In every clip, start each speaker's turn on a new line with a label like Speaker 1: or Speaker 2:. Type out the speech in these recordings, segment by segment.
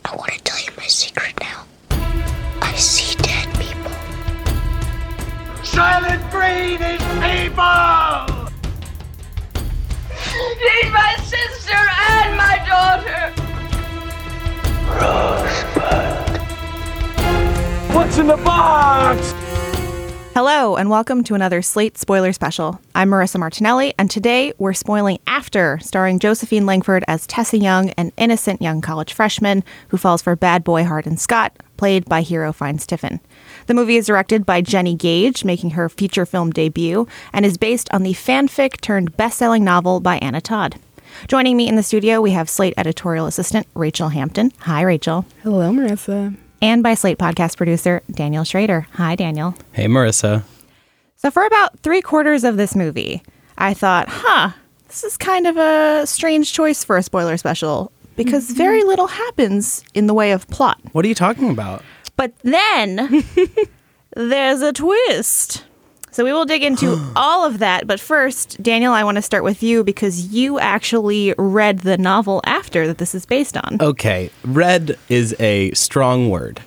Speaker 1: I want to tell you my secret now. I see dead people.
Speaker 2: Silent breed is people!
Speaker 3: Need my sister and my daughter!
Speaker 2: Rosebud. What's in the box?
Speaker 4: Hello, and welcome to another Slate Spoiler Special. I'm Marissa Martinelli, and today we're spoiling After, starring Josephine Langford as Tessa Young, an innocent young college freshman who falls for bad boy Hardin Scott, played by Hero Fiennes Tiffin. The movie is directed by Jenny Gage, making her feature film debut, and is based on the fanfic turned best-selling novel by Anna Todd. Joining me in the studio, we have Slate editorial assistant Rachel Hampton. Hi, Rachel.
Speaker 5: Hello, Marissa.
Speaker 4: And by Slate podcast producer Daniel Schrader. Hi, Daniel.
Speaker 6: Hey, Marissa.
Speaker 4: So for about 3/4 of this movie, I thought, this is kind of a strange choice for a spoiler special because very little happens in the way of plot.
Speaker 6: What are you talking about?
Speaker 4: But then there's a twist. So we will dig into all of that. But first, Daniel, I want to start with you because you actually read the novel After that this is based on.
Speaker 6: Okay, read is a strong word.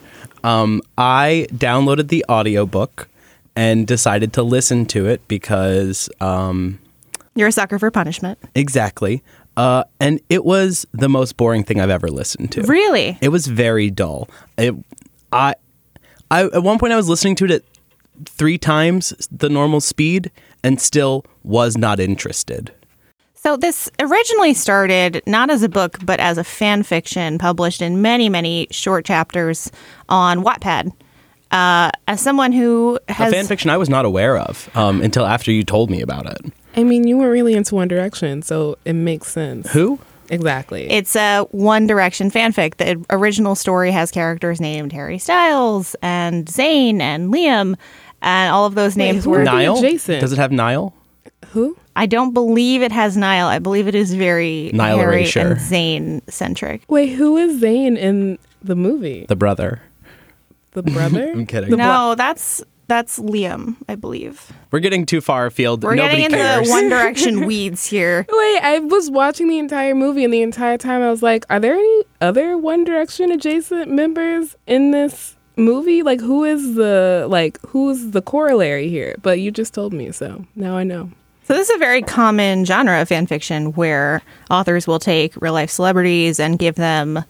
Speaker 6: I downloaded the audiobook and decided to listen to it because...
Speaker 4: You're a sucker for punishment.
Speaker 6: Exactly. And it was the most boring thing I've ever listened to.
Speaker 4: Really?
Speaker 6: It was very dull. I at one point I was listening to it at 3 times the normal speed and still was not interested.
Speaker 4: So this originally started not as a book, but as a fan fiction published in many, many short chapters on Wattpad. As someone who has...
Speaker 6: A fan fiction I was not aware of until after you told me about it.
Speaker 5: I mean, you were really into One Direction, so it makes sense.
Speaker 6: Who?
Speaker 5: Exactly.
Speaker 4: It's a One Direction fanfic. The original story has characters named Harry Styles and Zayn and Liam, and all of those names were...
Speaker 6: Niall?
Speaker 5: Jason.
Speaker 6: Does it have Niall?
Speaker 5: Who?
Speaker 4: I don't believe it has Niall. I believe it is very
Speaker 6: Niall
Speaker 4: Harry
Speaker 6: Erasure.
Speaker 4: and Zayn-centric.
Speaker 5: Wait, who is Zayn in the movie?
Speaker 6: The brother.
Speaker 5: The brother?
Speaker 6: I'm kidding.
Speaker 4: No, that's Liam, I believe.
Speaker 6: We're getting too far afield.
Speaker 4: We're
Speaker 6: Nobody
Speaker 4: getting
Speaker 6: cares.
Speaker 4: into One Direction weeds here.
Speaker 5: Wait, I was watching the entire movie, and the entire time I was like, are there any other One Direction adjacent members in this movie? Like, who's the corollary here? But you just told me, so now I know.
Speaker 4: So this is a very common genre of fan fiction where authors will take real-life celebrities and give them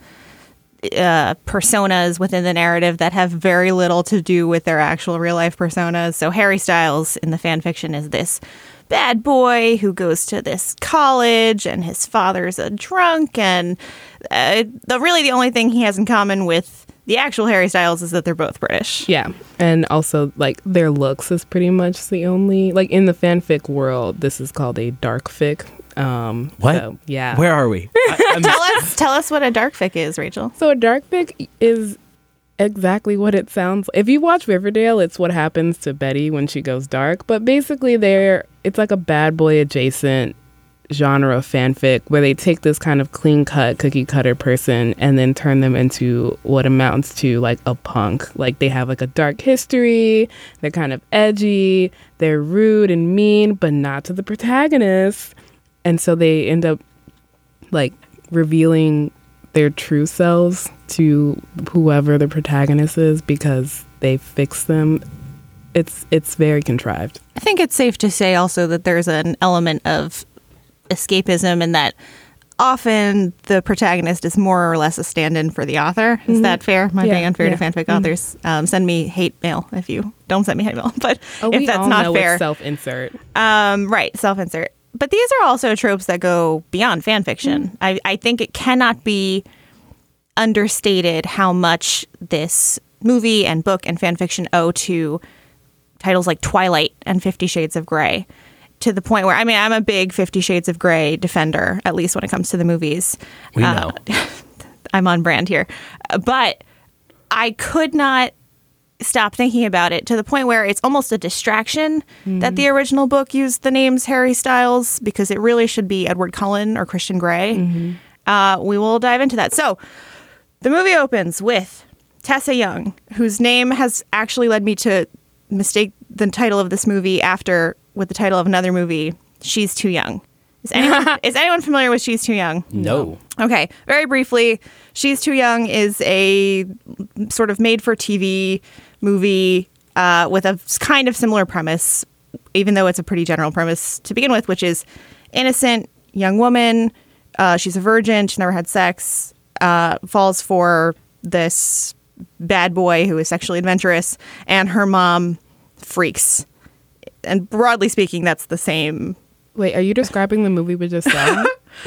Speaker 4: personas within the narrative that have very little to do with their actual real-life personas. So Harry Styles in the fan fiction is this bad boy who goes to this college and his father's a drunk, and the only thing he has in common with the actual Harry Styles is that they're both British.
Speaker 5: Yeah, and also, like, their looks is pretty much the only... Like, in the fanfic world, this is called a dark fic.
Speaker 6: What?
Speaker 5: So, yeah.
Speaker 6: Where are we?
Speaker 4: Tell us what a dark fic is, Rachel.
Speaker 5: So a dark fic is exactly what it sounds like. If you watch Riverdale, it's what happens to Betty when she goes dark. But basically, it's like a bad boy adjacent genre of fanfic where they take this kind of clean-cut, cookie-cutter person and then turn them into what amounts to like a punk. Like, they have like a dark history, they're kind of edgy, they're rude and mean, but not to the protagonist. And so they end up like revealing their true selves to whoever the protagonist is because they fix them. It's very contrived.
Speaker 4: I think it's safe to say also that there's an element of escapism and that often the protagonist is more or less a stand-in for the author. Is that fair? Am I being unfair to fanfic authors? Send me hate mail if you don't send me hate mail. But if that's not fair,
Speaker 5: it's self-insert.
Speaker 4: Right, self-insert. But these are also tropes that go beyond fan fiction. I think it cannot be understated how much this movie and book and fan fiction owe to titles like Twilight and 50 Shades of Grey, to the point where, I mean, I'm a big 50 Shades of Grey defender, at least when it comes to the movies.
Speaker 6: We know.
Speaker 4: I'm on brand here. But I could not stop thinking about it to the point where it's almost a distraction that the original book used the names Harry Styles, because it really should be Edward Cullen or Christian Grey. We will dive into that. So the movie opens with Tessa Young, whose name has actually led me to mistake the title of this movie with the title of another movie, She's Too Young. Is anyone familiar with She's Too Young?
Speaker 6: No.
Speaker 4: Okay, very briefly, She's Too Young is a sort of made-for-TV movie with a kind of similar premise, even though it's a pretty general premise to begin with, which is innocent young woman. She's a virgin. She's never had sex. Falls for this bad boy who is sexually adventurous, and her mom freaks. And broadly speaking, that's the same.
Speaker 5: Wait, are you describing the movie we just saw?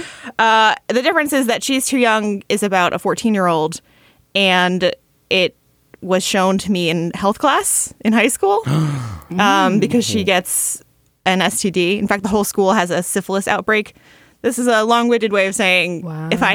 Speaker 4: The difference is that She's Too Young is about a 14-year-old, and it was shown to me in health class in high school because she gets an STD. In fact, the whole school has a syphilis outbreak. This is a long-winded way of saying
Speaker 5: Wow.
Speaker 4: if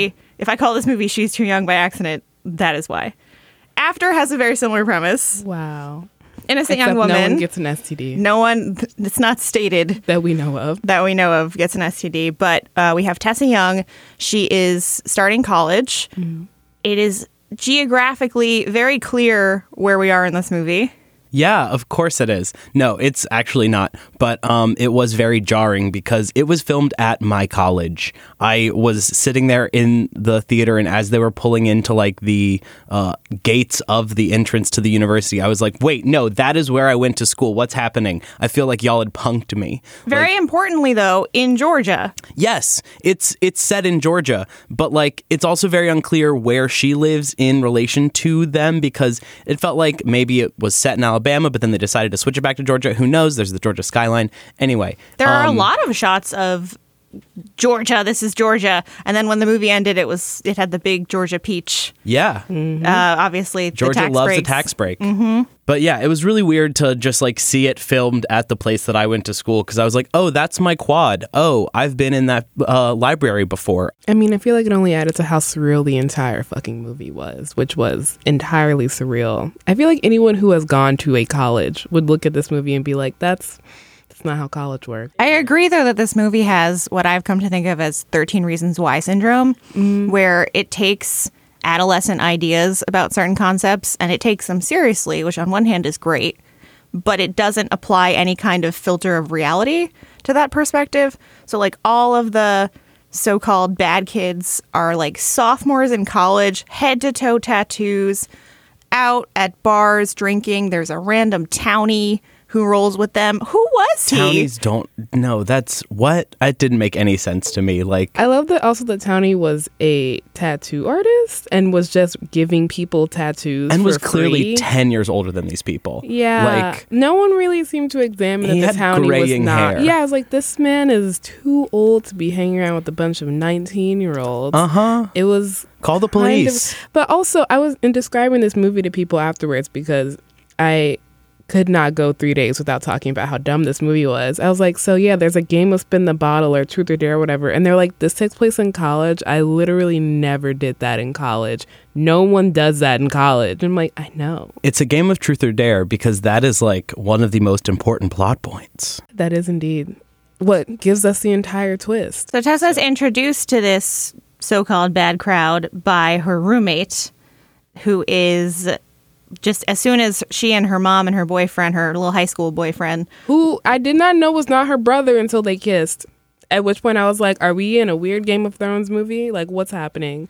Speaker 4: I call this movie She's Too Young by accident, that is why. After has a very similar premise.
Speaker 5: Wow.
Speaker 4: Innocent
Speaker 5: Except
Speaker 4: young woman.
Speaker 5: no one gets an STD.
Speaker 4: No one, it's not stated
Speaker 5: That we know of.
Speaker 4: gets an STD, but we have Tessa Young. She is starting college. It is geographically very clear where we are in this movie.
Speaker 6: Yeah, of course it is. No, it's actually not. But it was very jarring because it was filmed at my college. I was sitting there in the theater, and as they were pulling into like the gates of the entrance to the university, I was like, wait, no, that is where I went to school. What's happening? I feel like y'all had punked me.
Speaker 4: Very importantly, though, in Georgia.
Speaker 6: Yes, it's set in Georgia, but like it's also very unclear where she lives in relation to them because it felt like maybe it was set in Alabama, but then they decided to switch it back to Georgia. Who knows? There's the Georgia skyline. Anyway,
Speaker 4: There are a lot of shots of Georgia. This is Georgia. And then when the movie ended, it had the big Georgia peach.
Speaker 6: Yeah,
Speaker 4: Obviously,
Speaker 6: Georgia
Speaker 4: the tax
Speaker 6: loves a
Speaker 4: breaks.
Speaker 6: tax break. But yeah, it was really weird to just like see it filmed at the place that I went to school because I was like, oh, that's my quad. Oh, I've been in that library before.
Speaker 5: I mean, I feel like it only added to how surreal the entire fucking movie was, which was entirely surreal. I feel like anyone who has gone to a college would look at this movie and be like, that's not how college works.
Speaker 4: I agree, though, that this movie has what I've come to think of as 13 Reasons Why syndrome, where it takes adolescent ideas about certain concepts and it takes them seriously, which on one hand is great, but it doesn't apply any kind of filter of reality to that perspective. So like all of the so-called bad kids are like sophomores in college, head to toe tattoos, out at bars drinking. There's a random townie who rolls with them. Who was he?
Speaker 6: Townies don't know. That's what? It didn't make any sense to me. Like,
Speaker 5: I love that also that Townie was a tattoo artist and was just giving people tattoos
Speaker 6: and
Speaker 5: for
Speaker 6: was clearly
Speaker 5: free.
Speaker 6: 10 years older than these people.
Speaker 5: Yeah.
Speaker 6: Like,
Speaker 5: no one really seemed to examine
Speaker 6: He
Speaker 5: that
Speaker 6: had
Speaker 5: the Townie was
Speaker 6: graying
Speaker 5: not.
Speaker 6: hair.
Speaker 5: Yeah, I was like, this man is too old to be hanging around with a bunch of 19-year-olds. It was
Speaker 6: call the
Speaker 5: kind of-
Speaker 6: police.
Speaker 5: but also, I was in describing this movie to people afterwards because I could not go 3 days without talking about how dumb this movie was. I was like, so yeah, there's a game of spin the bottle or truth or dare or whatever. And they're like, this takes place in college. I literally never did that in college. No one does that in college. I'm like, I know.
Speaker 6: It's a game of truth or dare because that is like one of the most important plot points.
Speaker 5: That is indeed what gives us the entire twist.
Speaker 4: So Tessa's introduced to this so-called bad crowd by her roommate, who is just as soon as she and her mom and her boyfriend, her little high school boyfriend,
Speaker 5: Who I did not know was not her brother until they kissed. At which point I was like, are we in a weird Game of Thrones movie? Like, what's happening?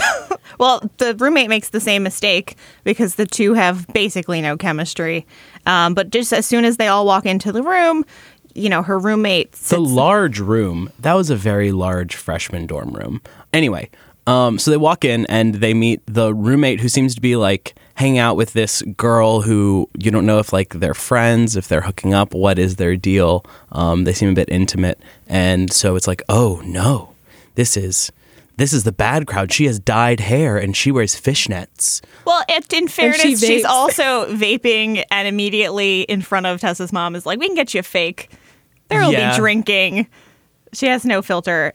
Speaker 4: well, the roommate makes the same mistake because the two have basically no chemistry. But just as soon as they all walk into the room, you know, her roommate sits.
Speaker 6: The large room, that was a very large freshman dorm room. Anyway, so they walk in and they meet the roommate who seems to be like hanging out with this girl who you don't know if like they're friends, if they're hooking up, what is their deal. They seem a bit intimate. And so it's like, oh no, this is the bad crowd. She has dyed hair and she wears fishnets.
Speaker 4: Well, in fairness,
Speaker 5: she
Speaker 4: she's
Speaker 5: vapes.
Speaker 4: also vaping, and immediately in front of Tessa's mom is like, we can get you a fake. There will
Speaker 6: Yeah.
Speaker 4: be drinking. She has no filter.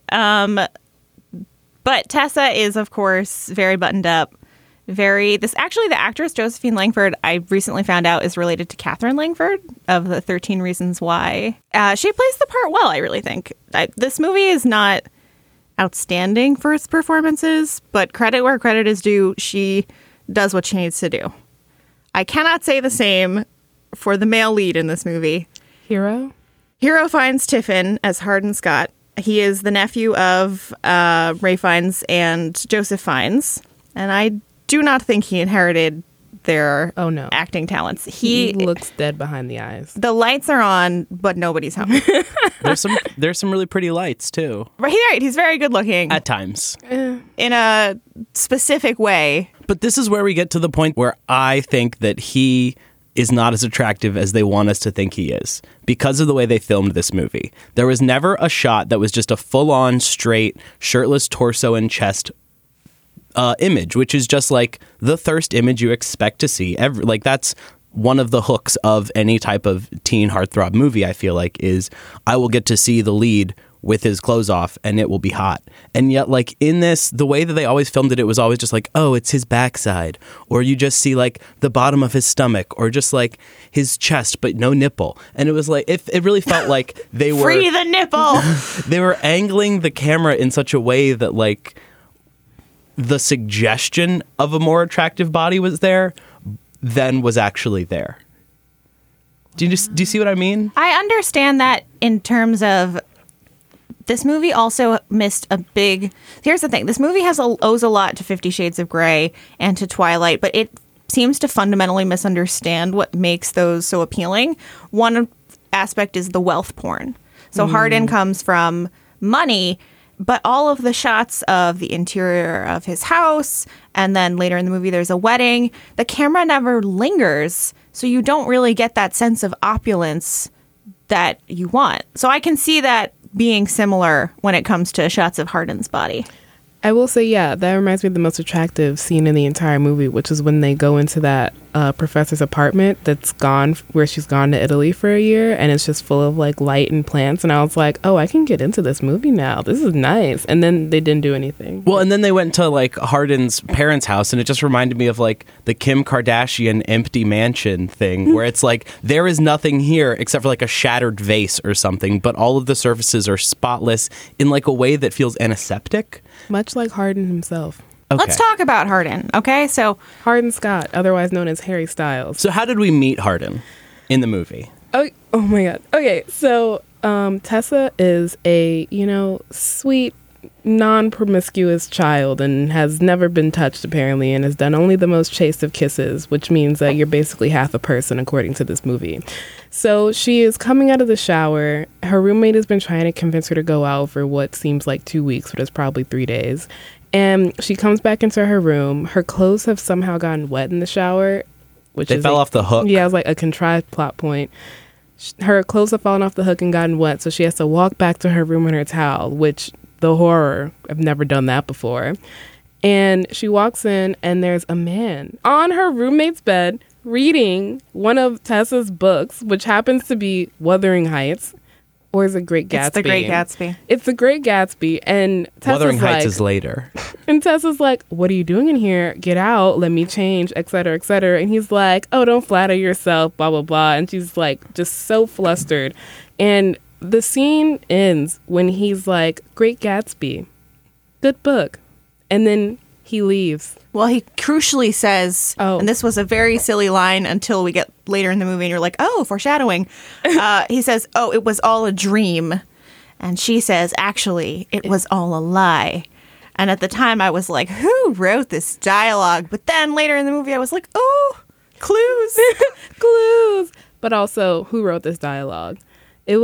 Speaker 4: But Tessa is, of course, very buttoned up. Actually, the actress Josephine Langford, I recently found out, is related to Catherine Langford of the 13 Reasons Why. She plays the part well, I really think. This movie is not outstanding for its performances, but credit where credit is due. She does what she needs to do. I cannot say the same for the male lead in this movie.
Speaker 5: Hero?
Speaker 4: Hero finds Tiffin as Hardin Scott, He is the nephew of Ray Fiennes and Joseph Fiennes, and I do not think he inherited their acting talents. He
Speaker 5: looks dead behind the eyes.
Speaker 4: The lights are on, but nobody's home.
Speaker 6: There's some really pretty lights too.
Speaker 4: Right, he's very good looking
Speaker 6: at times
Speaker 4: in a specific way.
Speaker 6: But this is where we get to the point where I think that he is not as attractive as they want us to think he is because of the way they filmed this movie. There was never a shot that was just a full-on straight shirtless torso and chest image, which is just like the thirst image you expect to see. That's one of the hooks of any type of teen heartthrob movie, I feel like, is I will get to see the lead with his clothes off and it will be hot. And yet, like, in this, the way that they always filmed it, it was always just like, oh, it's his backside. Or you just see like the bottom of his stomach or just like his chest, but no nipple. And it was like, it really felt like they were...
Speaker 4: Free the nipple!
Speaker 6: They were angling the camera in such a way that like the suggestion of a more attractive body was there than was actually there. Do you see what I mean?
Speaker 4: I understand that in terms of this movie also missed a big... Here's the thing. This movie owes a lot to 50 Shades of Grey and to Twilight, but it seems to fundamentally misunderstand what makes those so appealing. One aspect is the wealth porn. So Hardin comes from money, but all of the shots of the interior of his house, and then later in the movie there's a wedding, the camera never lingers, so you don't really get that sense of opulence that you want. So I can see that being similar when it comes to shots of Hardin's body.
Speaker 5: I will say, yeah, that reminds me of the most attractive scene in the entire movie, which is when they go into that professor's apartment that's gone, where she's gone to Italy for a year, and it's just full of like light and plants. And I was like, oh, I can get into this movie now. This is nice. And then they didn't do anything.
Speaker 6: Well, and then they went to like Hardin's parents' house, and it just reminded me of like the Kim Kardashian empty mansion thing, where it's like there is nothing here except for like a shattered vase or something, but all of the surfaces are spotless in like a way that feels antiseptic.
Speaker 5: Much like Hardin himself.
Speaker 6: Okay.
Speaker 4: Let's talk about Hardin, okay? So
Speaker 5: Hardin Scott, otherwise known as Harry Styles.
Speaker 6: So how did we meet Hardin in the movie?
Speaker 5: Oh my God. Okay, so Tessa is a, sweet, non-promiscuous child and has never been touched, apparently, and has done only the most chaste of kisses, which means that you're basically half a person, according to this movie. So she is coming out of the shower. Her roommate has been trying to convince her to go out for what seems like 2 weeks, but it's probably 3 days. And she comes back into her room. Her clothes have somehow gotten wet in the shower.
Speaker 6: They fell off the hook.
Speaker 5: Yeah, it was like a contrived plot point. Her clothes have fallen off the hook and gotten wet, so she has to walk back to her room in her towel, which, the horror, I've never done that before. And she walks in, and there's a man on her roommate's bed reading one of Tessa's books, which happens to be Wuthering Heights. Or is it Great Gatsby?
Speaker 4: It's The Great Gatsby.
Speaker 5: It's The Great Gatsby. And Tessa's
Speaker 6: Wuthering Heights is later.
Speaker 5: And Tessa's like, what are you doing in here? Get out. Let me change, et cetera, et cetera. And he's like, oh, don't flatter yourself, blah, blah, blah. And she's like, just so flustered. And the scene ends when he's like, Great Gatsby, good book. And then he leaves.
Speaker 4: Well, he crucially says, and this was a very silly line until we get later in the movie and you're like, oh, foreshadowing. He says, oh, it was all a dream. And she says, actually, it was all a lie. And at the time I was like, who wrote this dialogue? But then later in the movie I was like, oh, clues.
Speaker 5: Clues. But also, who wrote this dialogue? It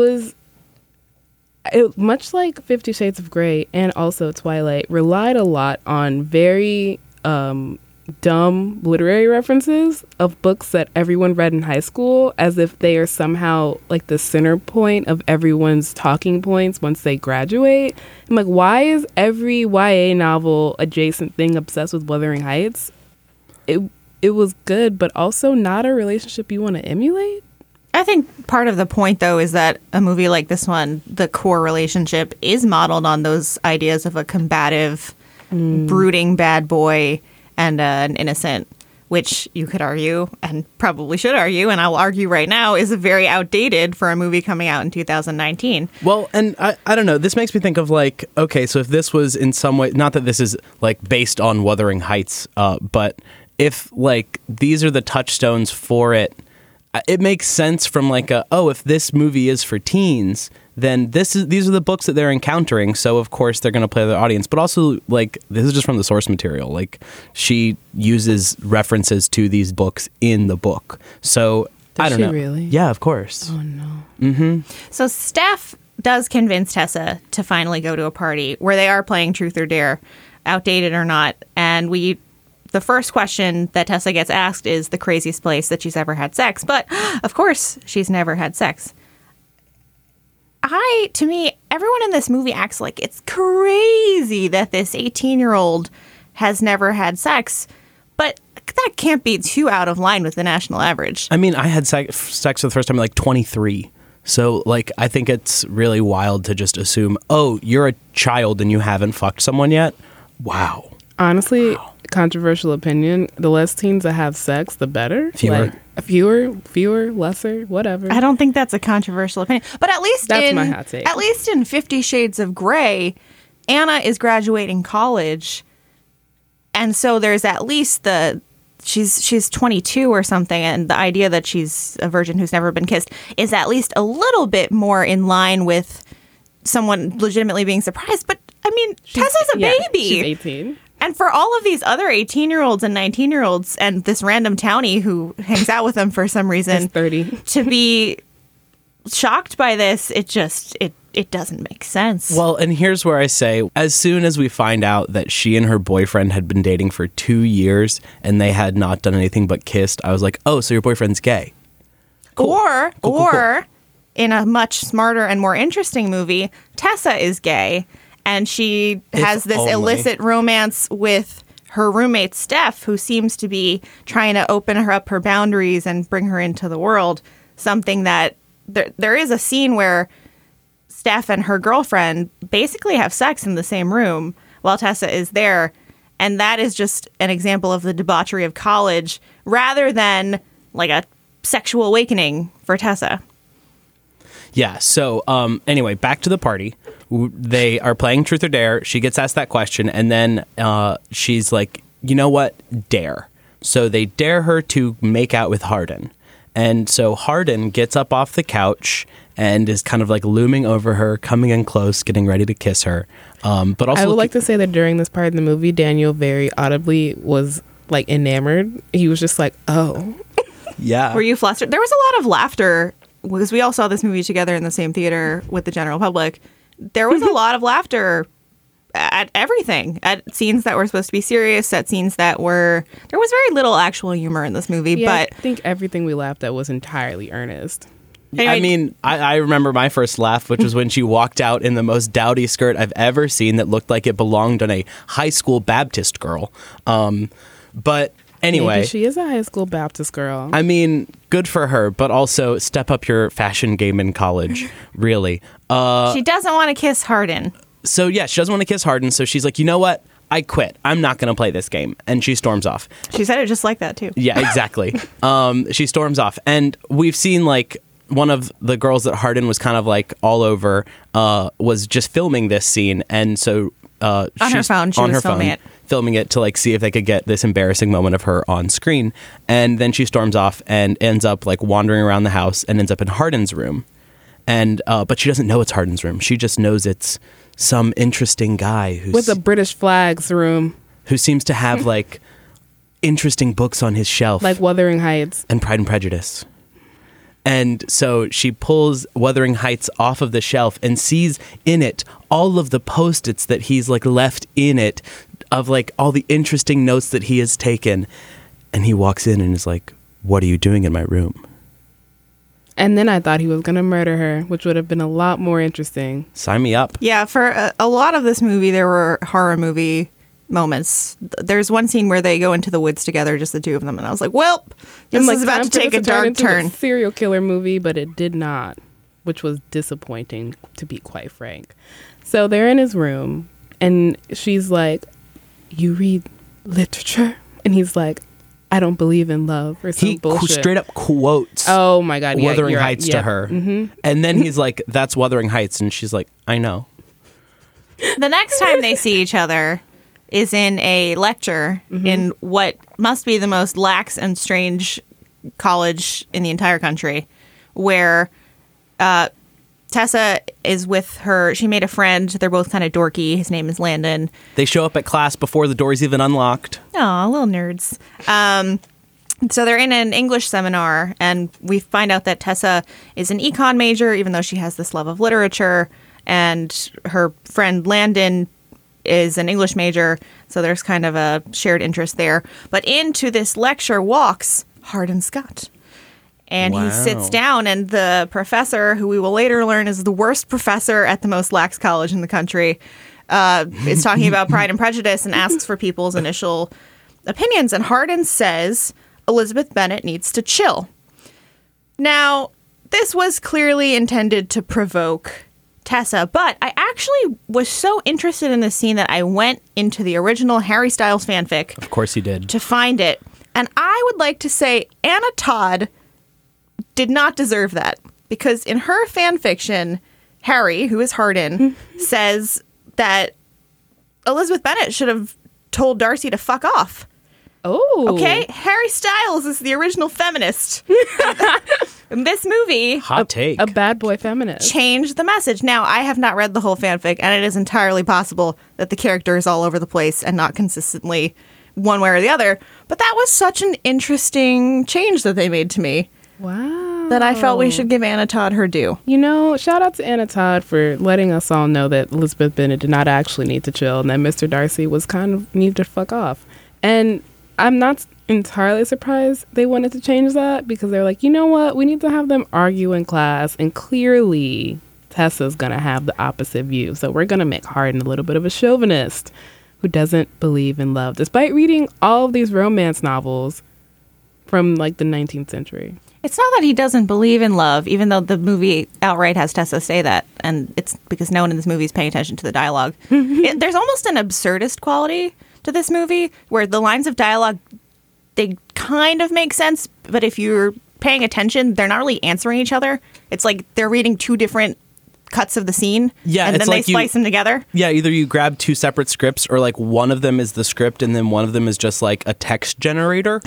Speaker 5: much like 50 Shades of Grey and also Twilight, relied a lot on very dumb literary references of books that everyone read in high school, as if they are somehow like the center point of everyone's talking points once they graduate. I'm like, why is every YA novel adjacent thing obsessed with Wuthering Heights? It was good, but also not a relationship you want to emulate.
Speaker 4: I think part of the point, though, is that a movie like this one, the core relationship is modeled on those ideas of a combative, brooding bad boy and an innocent, which you could argue, and probably should argue, and I'll argue right now, is very outdated for a movie coming out in 2019.
Speaker 6: Well, and I don't know, this makes me think of like, okay, so if this was in some way, not that this is like based on Wuthering Heights, but if like these are the touchstones for it, it makes sense from like if this movie is for teens, then these are the books that they're encountering, so of course they're going to play to their audience. But also, like, this is just from the source material. Like, she uses references to these books in the book. So I don't know.
Speaker 5: Really?
Speaker 6: Yeah, of course.
Speaker 5: Oh no.
Speaker 4: So Steph does convince Tessa to finally go to a party where they are playing Truth or Dare, outdated or not. And the first question that Tessa gets asked is the craziest place that she's ever had sex. But of course, she's never had sex. To me, everyone in this movie acts like it's crazy that this 18-year-old has never had sex. But that can't be too out of line with the national average.
Speaker 6: I mean, I had sex for the first time at like 23. So, like, I think it's really wild to just assume, oh, you're a child and you haven't fucked someone yet? Wow.
Speaker 5: Honestly, controversial opinion, the less teens that have sex, the better.
Speaker 6: Fewer.
Speaker 5: Like, fewer, lesser, whatever.
Speaker 4: I don't think that's a controversial opinion. But at least
Speaker 5: That's my hot take.
Speaker 4: At least in 50 Shades of Grey, Anna is graduating college. And so there's at least she's 22 or something, and the idea that she's a virgin who's never been kissed is at least a little bit more in line with someone legitimately being surprised. But I mean, Tessa's a baby.
Speaker 5: She's 18.
Speaker 4: And for all of these other 18-year-olds and 19-year-olds and this random townie who hangs out with them for some reason,
Speaker 5: He's 30.
Speaker 4: to be shocked by this, it doesn't make sense.
Speaker 6: Well, and here's where I say, as soon as we find out that she and her boyfriend had been dating for 2 years and they had not done anything but kissed, I was like, oh, so your boyfriend's gay. Cool.
Speaker 4: Or in a much smarter and more interesting movie, Tessa is gay and she has this illicit romance with her roommate Steph, who seems to be trying to open her up her boundaries and bring her into the world. Something that there is a scene where Steph and her girlfriend basically have sex in the same room while Tessa is there. And that is just an example of the debauchery of college rather than like a sexual awakening for Tessa.
Speaker 6: Yeah. So anyway, back to the party. They are playing Truth or Dare. She gets asked that question. And then she's like, you know what? Dare. So they dare her to make out with Hardin. And so Hardin gets up off the couch and is kind of like looming over her, coming in close, getting ready to kiss her. But also,
Speaker 5: I would like to say that during this part of the movie, Daniel very audibly was like enamored. He was just like, oh.
Speaker 6: Yeah.
Speaker 4: Were you flustered? There was a lot of laughter because we all saw this movie together in the same theater with the general public. There was a lot of laughter at everything, at scenes that were supposed to be serious, at scenes that there was very little actual humor in this movie.
Speaker 5: Yeah,
Speaker 4: but
Speaker 5: I think everything we laughed at was entirely earnest.
Speaker 6: I mean, I remember my first laugh, which was when she walked out in the most dowdy skirt I've ever seen that looked like it belonged on a high school Baptist girl. But anyway.
Speaker 5: Maybe she is a high school Baptist girl.
Speaker 6: I mean, good for her, but also step up your fashion game in college, really.
Speaker 4: she doesn't want to kiss Hardin.
Speaker 6: So, yeah, she doesn't want to kiss Hardin, so she's like, you know what? I quit. I'm not going to play this game. And she storms off.
Speaker 4: She said it just like that, too.
Speaker 6: Yeah, exactly. She storms off. And we've seen, like, one of the girls that Hardin was kind of, like, all over was just filming this scene. And so
Speaker 4: on her phone, she was
Speaker 6: filming it to, like, see if they could get this embarrassing moment of her on screen. And then she storms off and ends up, like, wandering around the house and ends up in Hardin's room. And but she doesn't know it's Hardin's room. She just knows it's some interesting guy who's
Speaker 5: with a British flags room,
Speaker 6: who seems to have like interesting books on his shelf,
Speaker 5: like Wuthering Heights
Speaker 6: and Pride and Prejudice. And so she pulls Wuthering Heights off of the shelf and sees in it all of the Post-its that he's like left in it of like all the interesting notes that he has taken. And he walks in and is like, "What are you doing in my room?"
Speaker 5: And then I thought he was going to murder her, which would have been a lot more interesting.
Speaker 6: Sign me up.
Speaker 4: Yeah, for a lot of this movie, there were horror movie moments. There's one scene where they go into the woods together, just the two of them, and I was like, well, this is about to take a dark turn.
Speaker 5: A serial killer movie, but it did not, which was disappointing, to be quite frank. So they're in his room, and she's like, "You read literature?" And he's like, "I don't believe in love," or some bullshit.
Speaker 6: He straight up quotes
Speaker 5: oh my God,
Speaker 6: Wuthering Heights to her. Mm-hmm. And then he's like, "That's Wuthering Heights." And she's like, "I know."
Speaker 4: The next time they see each other is in a lecture in what must be the most lax and strange college in the entire country, where Tessa is with her. She made a friend. They're both kind of dorky. His name is Landon.
Speaker 6: They show up at class before the door's even unlocked.
Speaker 4: Aw, little nerds. So they're in an English seminar, and we find out that Tessa is an econ major, even though she has this love of literature, and her friend Landon is an English major, so there's kind of a shared interest there. But into this lecture walks Hardin Scott. And he sits down, and the professor, who we will later learn is the worst professor at the most lax college in the country, is talking about Pride and Prejudice and asks for people's initial opinions. And Hardin says Elizabeth Bennet needs to chill. Now, this was clearly intended to provoke Tessa, but I actually was so interested in this scene that I went into the original Harry Styles fanfic.
Speaker 6: Of course he did.
Speaker 4: To find it. And I would like to say Anna Todd did not deserve that, because in her fan fiction, Harry, who is Hardin, says that Elizabeth Bennet should have told Darcy to fuck off.
Speaker 5: Oh.
Speaker 4: Okay? Harry Styles is the original feminist. In this movie,
Speaker 6: Hot take.
Speaker 5: A bad boy feminist.
Speaker 4: changed the message. Now, I have not read the whole fanfic, and it is entirely possible that the character is all over the place and not consistently one way or the other. But that was such an interesting change that they made to me.
Speaker 5: Wow.
Speaker 4: That I felt we should give Anna Todd her due.
Speaker 5: You know, shout out to Anna Todd for letting us all know that Elizabeth Bennet did not actually need to chill and that Mr. Darcy was kind of need to fuck off. And I'm not entirely surprised they wanted to change that, because they're like, you know what? We need to have them argue in class, and clearly Tessa's going to have the opposite view. So we're going to make Hardin a little bit of a chauvinist who doesn't believe in love, despite reading all of these romance novels from like the 19th century.
Speaker 4: It's not that he doesn't believe in love, even though the movie outright has Tessa say that, and it's because no one in this movie is paying attention to the dialogue. There's almost an absurdist quality to this movie, where the lines of dialogue, they kind of make sense, but if you're paying attention, they're not really answering each other. It's like they're reading two different cuts of the scene,
Speaker 6: Yeah,
Speaker 4: and
Speaker 6: it's
Speaker 4: then
Speaker 6: like
Speaker 4: they splice them together.
Speaker 6: Yeah, either you grab two separate scripts, or like one of them is the script and then one of them is just like a text generator.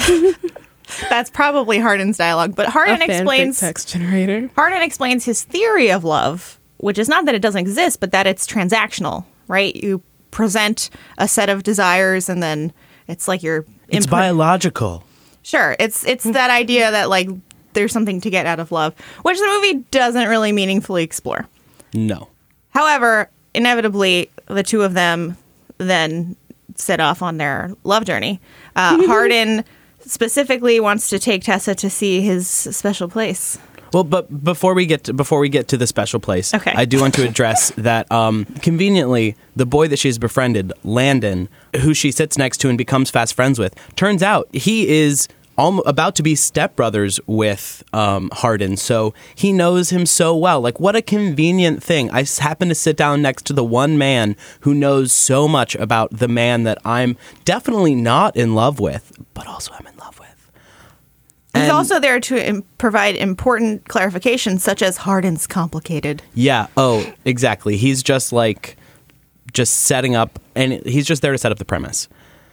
Speaker 4: That's probably Hardin's dialogue, but
Speaker 5: A
Speaker 4: Hardin
Speaker 5: fanfic
Speaker 4: explains
Speaker 5: text generator.
Speaker 4: Hardin explains his theory of love, which is not that it doesn't exist, but that it's transactional, right? You present a set of desires, and then it's like you're
Speaker 6: It's biological.
Speaker 4: Sure, it's that idea that like there's something to get out of love, which the movie doesn't really meaningfully explore.
Speaker 6: No.
Speaker 4: However, inevitably, the two of them then set off on their love journey. Hardin specifically wants to take Tessa to see his special place.
Speaker 6: Well, but before we get to the special place,
Speaker 4: Okay.
Speaker 6: I do want to address that conveniently, the boy that she's befriended, Landon, who she sits next to and becomes fast friends with, turns out he is about to be stepbrothers with Hardin, so he knows him so well. Like, what a convenient thing. I happen to sit down next to the one man who knows so much about the man that I'm definitely not in love with, but also I'm in love with.
Speaker 4: He's
Speaker 6: And-
Speaker 4: also there to provide important clarifications, such as Hardin's complicated.
Speaker 6: Yeah. Oh, exactly. He's just setting up, and he's just there to set up the premise.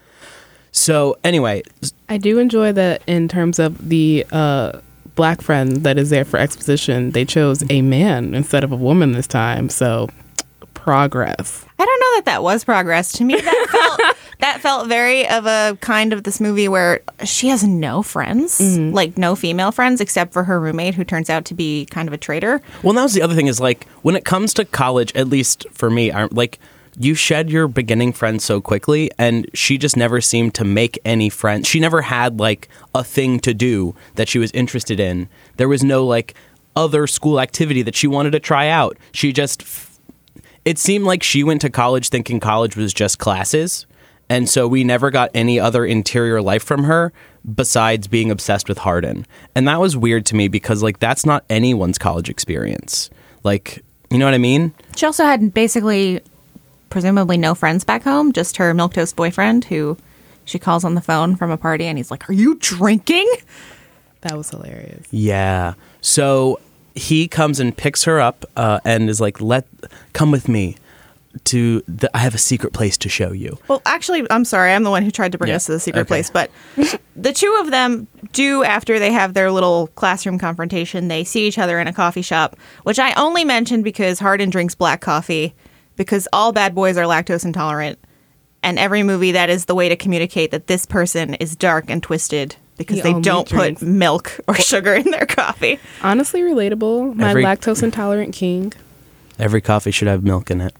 Speaker 6: So anyway,
Speaker 5: I do enjoy that in terms of the black friend that is there for exposition. They chose a man instead of a woman this time. So progress.
Speaker 4: I don't know that was progress. To me, that felt very of a kind of this movie where she has no friends, like no female friends, except for her roommate, who turns out to be kind of a traitor.
Speaker 6: well, that was the other thing is like when it comes to college, at least for me, you shed your beginning friends so quickly, and she just never seemed to make any friends. She never had like a thing to do that she was interested in. There was no like other school activity that she wanted to try out. She just, it seemed like she went to college thinking college was just classes. And so we never got any other interior life from her besides being obsessed with Hardin. And that was weird to me because like that's not anyone's college experience. Like, you know what I mean?
Speaker 4: She also had basically, presumably, no friends back home, just her milquetoast boyfriend, who she calls on the phone from a party, and he's like, "Are you drinking?"
Speaker 5: That was hilarious.
Speaker 6: Yeah. So he comes and picks her up and is like, come with me. I have a secret place to show you.
Speaker 4: Well, actually, I'm sorry. I'm the one who tried to bring us to the secret place. But the two of them do, after they have their little classroom confrontation, they see each other in a coffee shop, which I only mentioned because Hardin drinks black coffee, because all bad boys are lactose intolerant. And every movie, that is the way to communicate that this person is dark and twisted, because they don't put milk or sugar in their coffee.
Speaker 5: Honestly, relatable. My lactose intolerant king.
Speaker 6: Every coffee should have milk in it.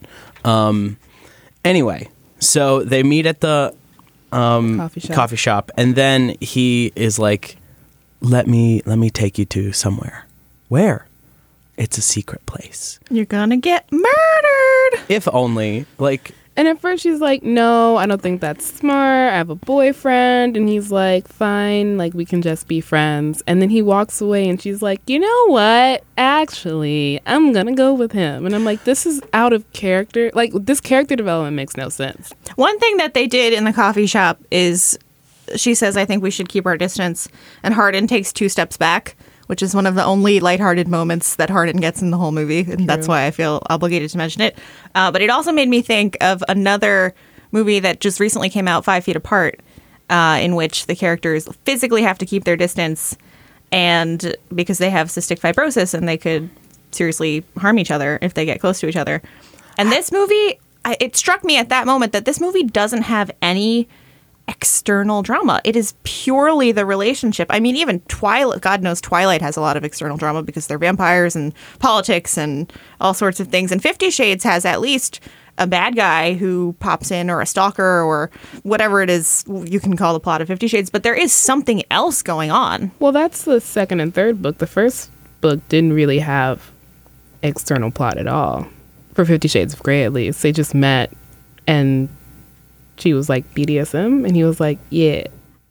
Speaker 6: Anyway, so they meet at the coffee shop, and then he is like, let me take you to somewhere. Where? It's a secret place.
Speaker 4: You're gonna get murdered.
Speaker 6: If only, like...
Speaker 5: And at first she's like, no, I don't think that's smart. I have a boyfriend. And he's like, fine, like, we can just be friends. And then he walks away and she's like, you know what? Actually, I'm going to go with him. And I'm like, this is out of character. Like, this character development makes no sense.
Speaker 4: One thing that they did in the coffee shop is she says, I think we should keep our distance. And Hardin takes 2 steps back, which is one of the only lighthearted moments that Hardin gets in the whole movie. And that's why I feel obligated to mention it. But it also made me think of another movie that just recently came out, 5 Feet Apart, in which the characters physically have to keep their distance, and because they have cystic fibrosis and they could seriously harm each other if they get close to each other. And this movie, it struck me at that moment that this movie doesn't have any external drama. It is purely the relationship. I mean, even Twilight, God knows Twilight has a lot of external drama because they're vampires and politics and all sorts of things. And 50 Shades has at least a bad guy who pops in, or a stalker, or whatever it is you can call the plot of 50 Shades. But there is something else going on.
Speaker 5: Well, that's the second and third book. The first book didn't really have external plot at all. For 50 Shades of Grey, at least. They just met and she was like, BDSM? And he was like, yeah.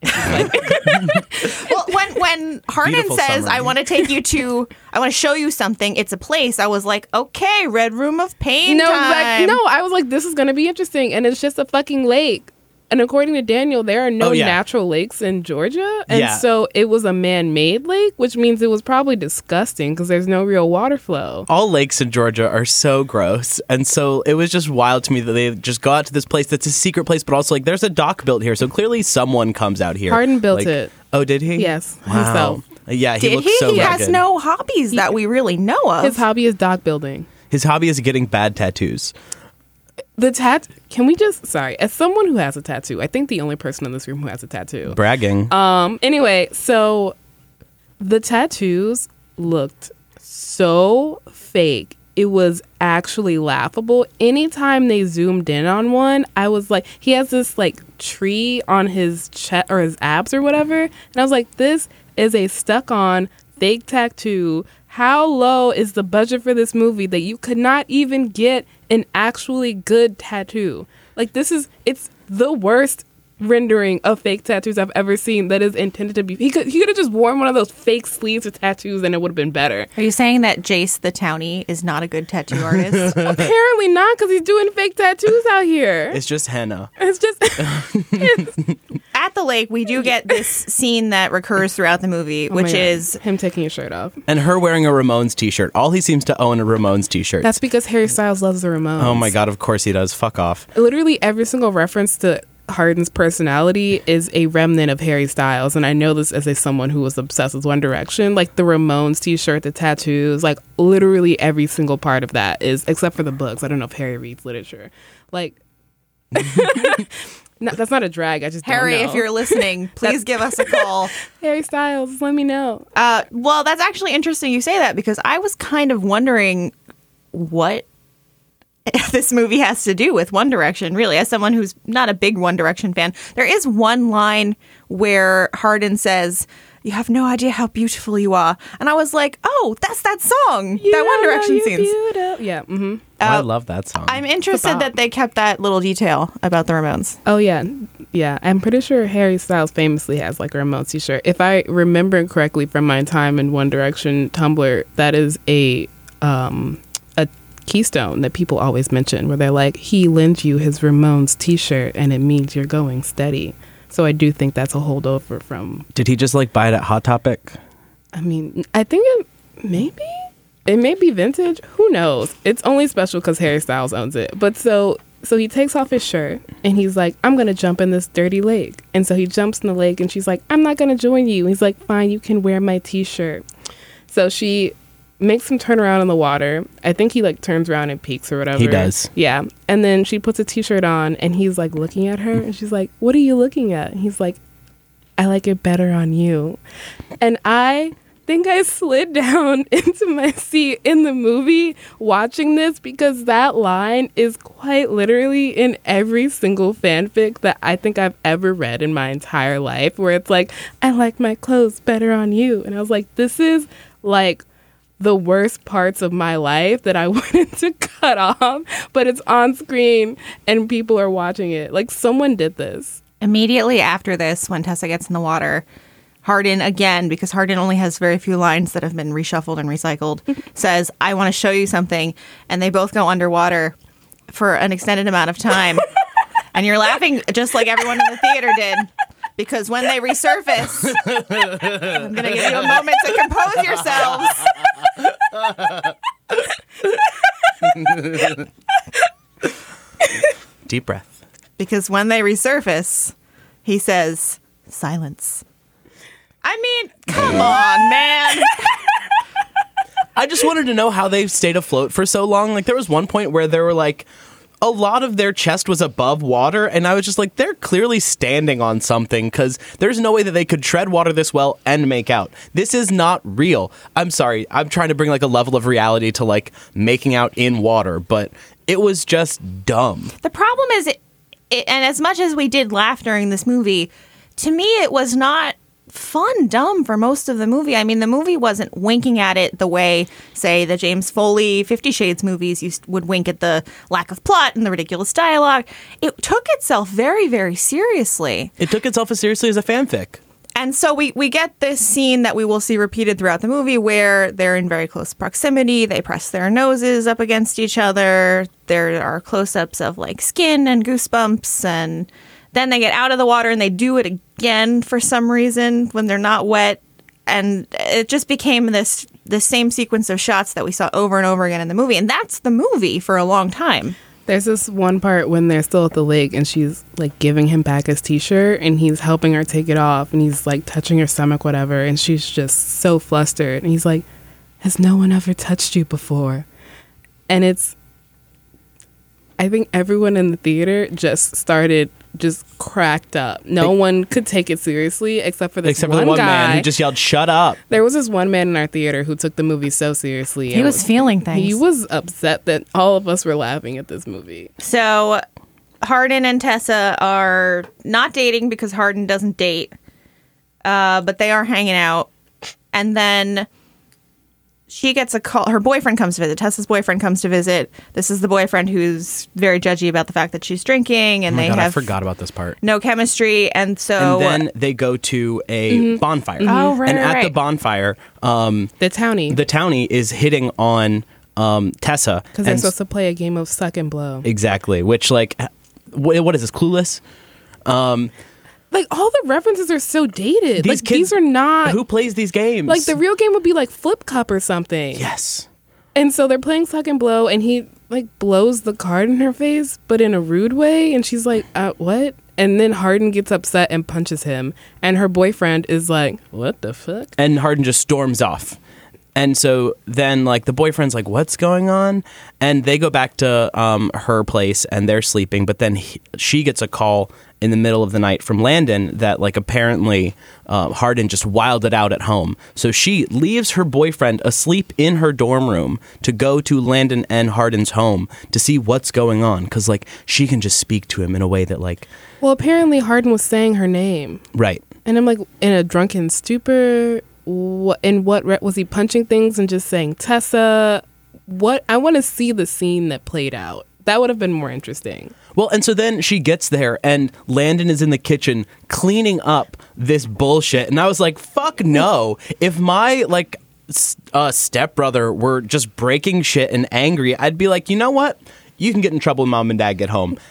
Speaker 4: Well, when Hardin
Speaker 6: Beautiful
Speaker 4: says,
Speaker 6: summary.
Speaker 4: I want to show you something, it's a place, I was like, okay, Red Room of Pain time.
Speaker 5: I was like, this is going to be interesting. And it's just a fucking lake. And according to Daniel, there are no natural lakes in Georgia. And so it was a man-made lake, which means it was probably disgusting because there's no real water flow.
Speaker 6: All lakes in Georgia are so gross. And so it was just wild to me that they just go out to this place that's a secret place, but also like there's a dock built here. So clearly someone comes out here.
Speaker 5: Hardin built it.
Speaker 6: Oh, did he?
Speaker 5: Yes,
Speaker 6: wow.
Speaker 5: himself.
Speaker 6: Yeah, he
Speaker 4: Did
Speaker 6: looks so
Speaker 4: He has
Speaker 6: rugged.
Speaker 4: no hobbies that we really know of.
Speaker 5: His hobby is dock building.
Speaker 6: His hobby is getting bad tattoos.
Speaker 5: Can we just, sorry, as someone who has a tattoo, I think the only person in this room who has a tattoo.
Speaker 6: Bragging.
Speaker 5: Anyway, so the tattoos looked so fake. It was actually laughable. Anytime they zoomed in on one, I was like, he has this like tree on his chest or his abs or whatever. And I was like, this is a stuck on fake tattoo. How low is the budget for this movie that you could not even get an actually good tattoo? Like, it's the worst rendering of fake tattoos I've ever seen that is intended to be. He could have just worn one of those fake sleeves of tattoos and it would have been better.
Speaker 4: Are you saying that Jace the Townie is not a good tattoo artist?
Speaker 5: Apparently not, because he's doing fake tattoos out here.
Speaker 6: It's just henna.
Speaker 5: It's just...
Speaker 4: At the lake, we do get this scene that recurs throughout the movie, which is
Speaker 5: him taking his shirt off.
Speaker 6: And her wearing a Ramones t-shirt. All he seems to own are Ramones t-shirts.
Speaker 5: That's because Harry Styles loves the Ramones.
Speaker 6: Oh my God, of course he does. Fuck off.
Speaker 5: Literally every single reference to Hardin's personality is a remnant of Harry Styles, and I know this as someone who was obsessed with One Direction. Like the Ramones t-shirt, the tattoos, like literally every single part of that is, except for the books. I don't know if Harry reads literature. Like... No, that's not a drag. I just
Speaker 4: Harry,
Speaker 5: don't know.
Speaker 4: if you're listening, please give us a call.
Speaker 5: Harry Styles, let me know.
Speaker 4: Well, that's actually interesting you say that, because I was kind of wondering what this movie has to do with One Direction, really, as someone who's not a big One Direction fan. There is one line where Hardin says, "You have no idea how beautiful you are." And I was like, oh, that's that song. That One Direction scenes.
Speaker 5: Yeah. Mm-hmm.
Speaker 6: I love that song.
Speaker 4: I'm interested that they kept that little detail about the Ramones.
Speaker 5: Oh, yeah. Yeah. I'm pretty sure Harry Styles famously has like a Ramones t-shirt. If I remember correctly from my time in One Direction Tumblr, that is a keystone that people always mention, where they're like, he lends you his Ramones t-shirt and it means you're going steady. So I do think that's a holdover from...
Speaker 6: Did he just like buy it at Hot Topic?
Speaker 5: I mean, I think maybe... It may be vintage. Who knows? It's only special because Harry Styles owns it. But so he takes off his shirt and he's like, I'm going to jump in this dirty lake. And so he jumps in the lake and she's like, I'm not going to join you. And he's like, fine, you can wear my T-shirt. So she makes him turn around in the water. I think he like turns around and peeks or whatever.
Speaker 6: He does.
Speaker 5: Yeah. And then she puts a T-shirt on and he's like looking at her and she's like, what are you looking at? And he's like, I like it better on you. And I think I slid down into my seat in the movie watching this because that line is quite literally in every single fanfic that I think I've ever read in my entire life, where it's like, I like my clothes better on you. And I was like, this is like the worst parts of my life that I wanted to cut off, but it's on screen and people are watching it. Like, someone did this.
Speaker 4: Immediately after this, when Tessa gets in the water, Hardin, again, because Hardin only has very few lines that have been reshuffled and recycled, says, I want to show you something. And they both go underwater for an extended amount of time. And you're laughing just like everyone in the theater did. Because when they resurface, I'm going to give you a moment to compose yourselves.
Speaker 6: Deep breath.
Speaker 4: Because when they resurface, he says, silence. I mean, come on, man.
Speaker 6: I just wanted to know how they've stayed afloat for so long. Like, there was one point where there were like a lot of their chest was above water, and I was just like, they're clearly standing on something, because there's no way that they could tread water this well and make out. This is not real. I'm sorry. I'm trying to bring like a level of reality to like making out in water, but it was just dumb.
Speaker 4: The problem is, and as much as we did laugh during this movie, to me it was not fun dumb for most of the movie. I mean, the movie wasn't winking at it the way, say, the James Foley 50 Shades movies would wink at the lack of plot and the ridiculous dialogue. It took itself very, very seriously.
Speaker 6: It took itself as seriously as a fanfic.
Speaker 4: And so we get this scene that we will see repeated throughout the movie where they're in very close proximity. They press their noses up against each other. There are close-ups of like skin and goosebumps, and then they get out of the water and they do it again for some reason when they're not wet. And it just became the same sequence of shots that we saw over and over again in the movie. And that's the movie for a long time.
Speaker 5: There's this one part when they're still at the lake and she's like giving him back his T-shirt and he's helping her take it off and he's like touching her stomach, whatever. And she's just so flustered. And he's like, has no one ever touched you before? And I think everyone in the theater just cracked up. No one could take it seriously except for the one guy.
Speaker 6: Man who just yelled, shut up.
Speaker 5: There was this one man in our theater who took the movie so seriously.
Speaker 4: He was feeling things.
Speaker 5: He was upset that all of us were laughing at this movie.
Speaker 4: So Hardin and Tessa are not dating because Hardin doesn't date, but they are hanging out. And then she gets a call. Her boyfriend comes to visit. Tessa's boyfriend comes to visit. This is the boyfriend who's very judgy about the fact that she's drinking, and I
Speaker 6: forgot about this part.
Speaker 4: No chemistry, and
Speaker 6: then they go to a bonfire.
Speaker 4: Oh, right,
Speaker 6: and at
Speaker 4: right.
Speaker 6: the bonfire,
Speaker 5: the townie
Speaker 6: is hitting on Tessa
Speaker 5: because they're supposed to play a game of suck and blow.
Speaker 6: Exactly, which like, what is this? Clueless.
Speaker 5: Like, all the references are so dated.
Speaker 6: These kids,
Speaker 5: these are not...
Speaker 6: Who plays these games?
Speaker 5: Like, the real game would be, like, Flip Cup or something.
Speaker 6: Yes.
Speaker 5: And so they're playing Suck and Blow, and he, like, blows the card in her face, but in a rude way. And she's like, what? And then Hardin gets upset and punches him. And her boyfriend is like, what the fuck?
Speaker 6: And Hardin just storms off. And so then, like, the boyfriend's like, what's going on? And they go back to her place, and they're sleeping. But then she gets a call in the middle of the night from Landon that, like, apparently Hardin just wilded out at home. So she leaves her boyfriend asleep in her dorm room to go to Landon and Hardin's home to see what's going on. Because, like, she can just speak to him in a way that, like...
Speaker 5: Well, apparently Hardin was saying her name.
Speaker 6: Right.
Speaker 5: And I'm like, in a drunken stupor... was he punching things and just saying Tessa? What? I want to see the scene that played out. That would have been more interesting.
Speaker 6: Well, and so then she gets there and Landon is in the kitchen cleaning up this bullshit. And I was like, fuck no. If my like stepbrother were just breaking shit and angry, I'd be like, you know what? You can get in trouble when mom and dad get home.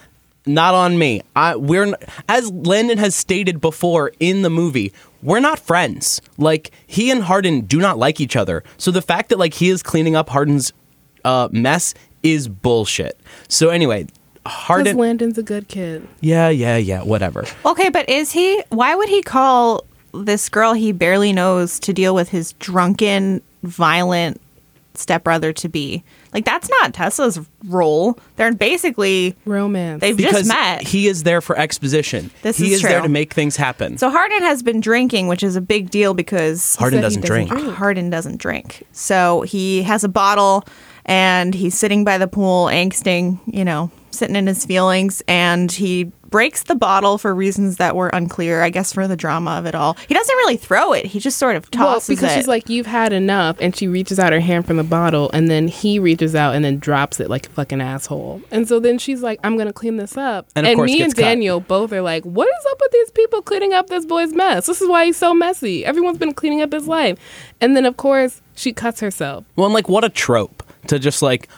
Speaker 6: not on me. As Landon has stated before in the movie, we're not friends. Like, he and Hardin do not like each other. So the fact that, like, he is cleaning up Hardin's mess is bullshit. So anyway, Hardin...
Speaker 5: Because Landon's a good kid.
Speaker 6: Yeah, whatever.
Speaker 4: Okay, but is he? Why would he call this girl he barely knows to deal with his drunken, violent stepbrother to be? Like, that's not Tessa's role. They're basically
Speaker 5: romance.
Speaker 4: They've
Speaker 6: Because
Speaker 4: just met.
Speaker 6: he is there for exposition.
Speaker 4: He
Speaker 6: is there to make things happen.
Speaker 4: So Hardin has been drinking, which is a big deal because
Speaker 6: Hardin doesn't drink.
Speaker 4: Hardin doesn't drink. So he has a bottle and he's sitting by the pool, angsting, sitting in his feelings, and he breaks the bottle for reasons that were unclear, I guess, for the drama of it all. He doesn't really throw it. He just sort of tosses
Speaker 5: because
Speaker 4: it.
Speaker 5: she's like, you've had enough, and she reaches out her hand from the bottle, and then he reaches out and then drops it like a fucking asshole. And so then she's like, I'm gonna clean this up.
Speaker 6: And of course
Speaker 5: me
Speaker 6: gets
Speaker 5: and Daniel both are like, what is up with these people cleaning up this boy's mess? This is why he's so messy. Everyone's been cleaning up his life. And then of course she cuts herself.
Speaker 6: Well, and like, what a trope to just like,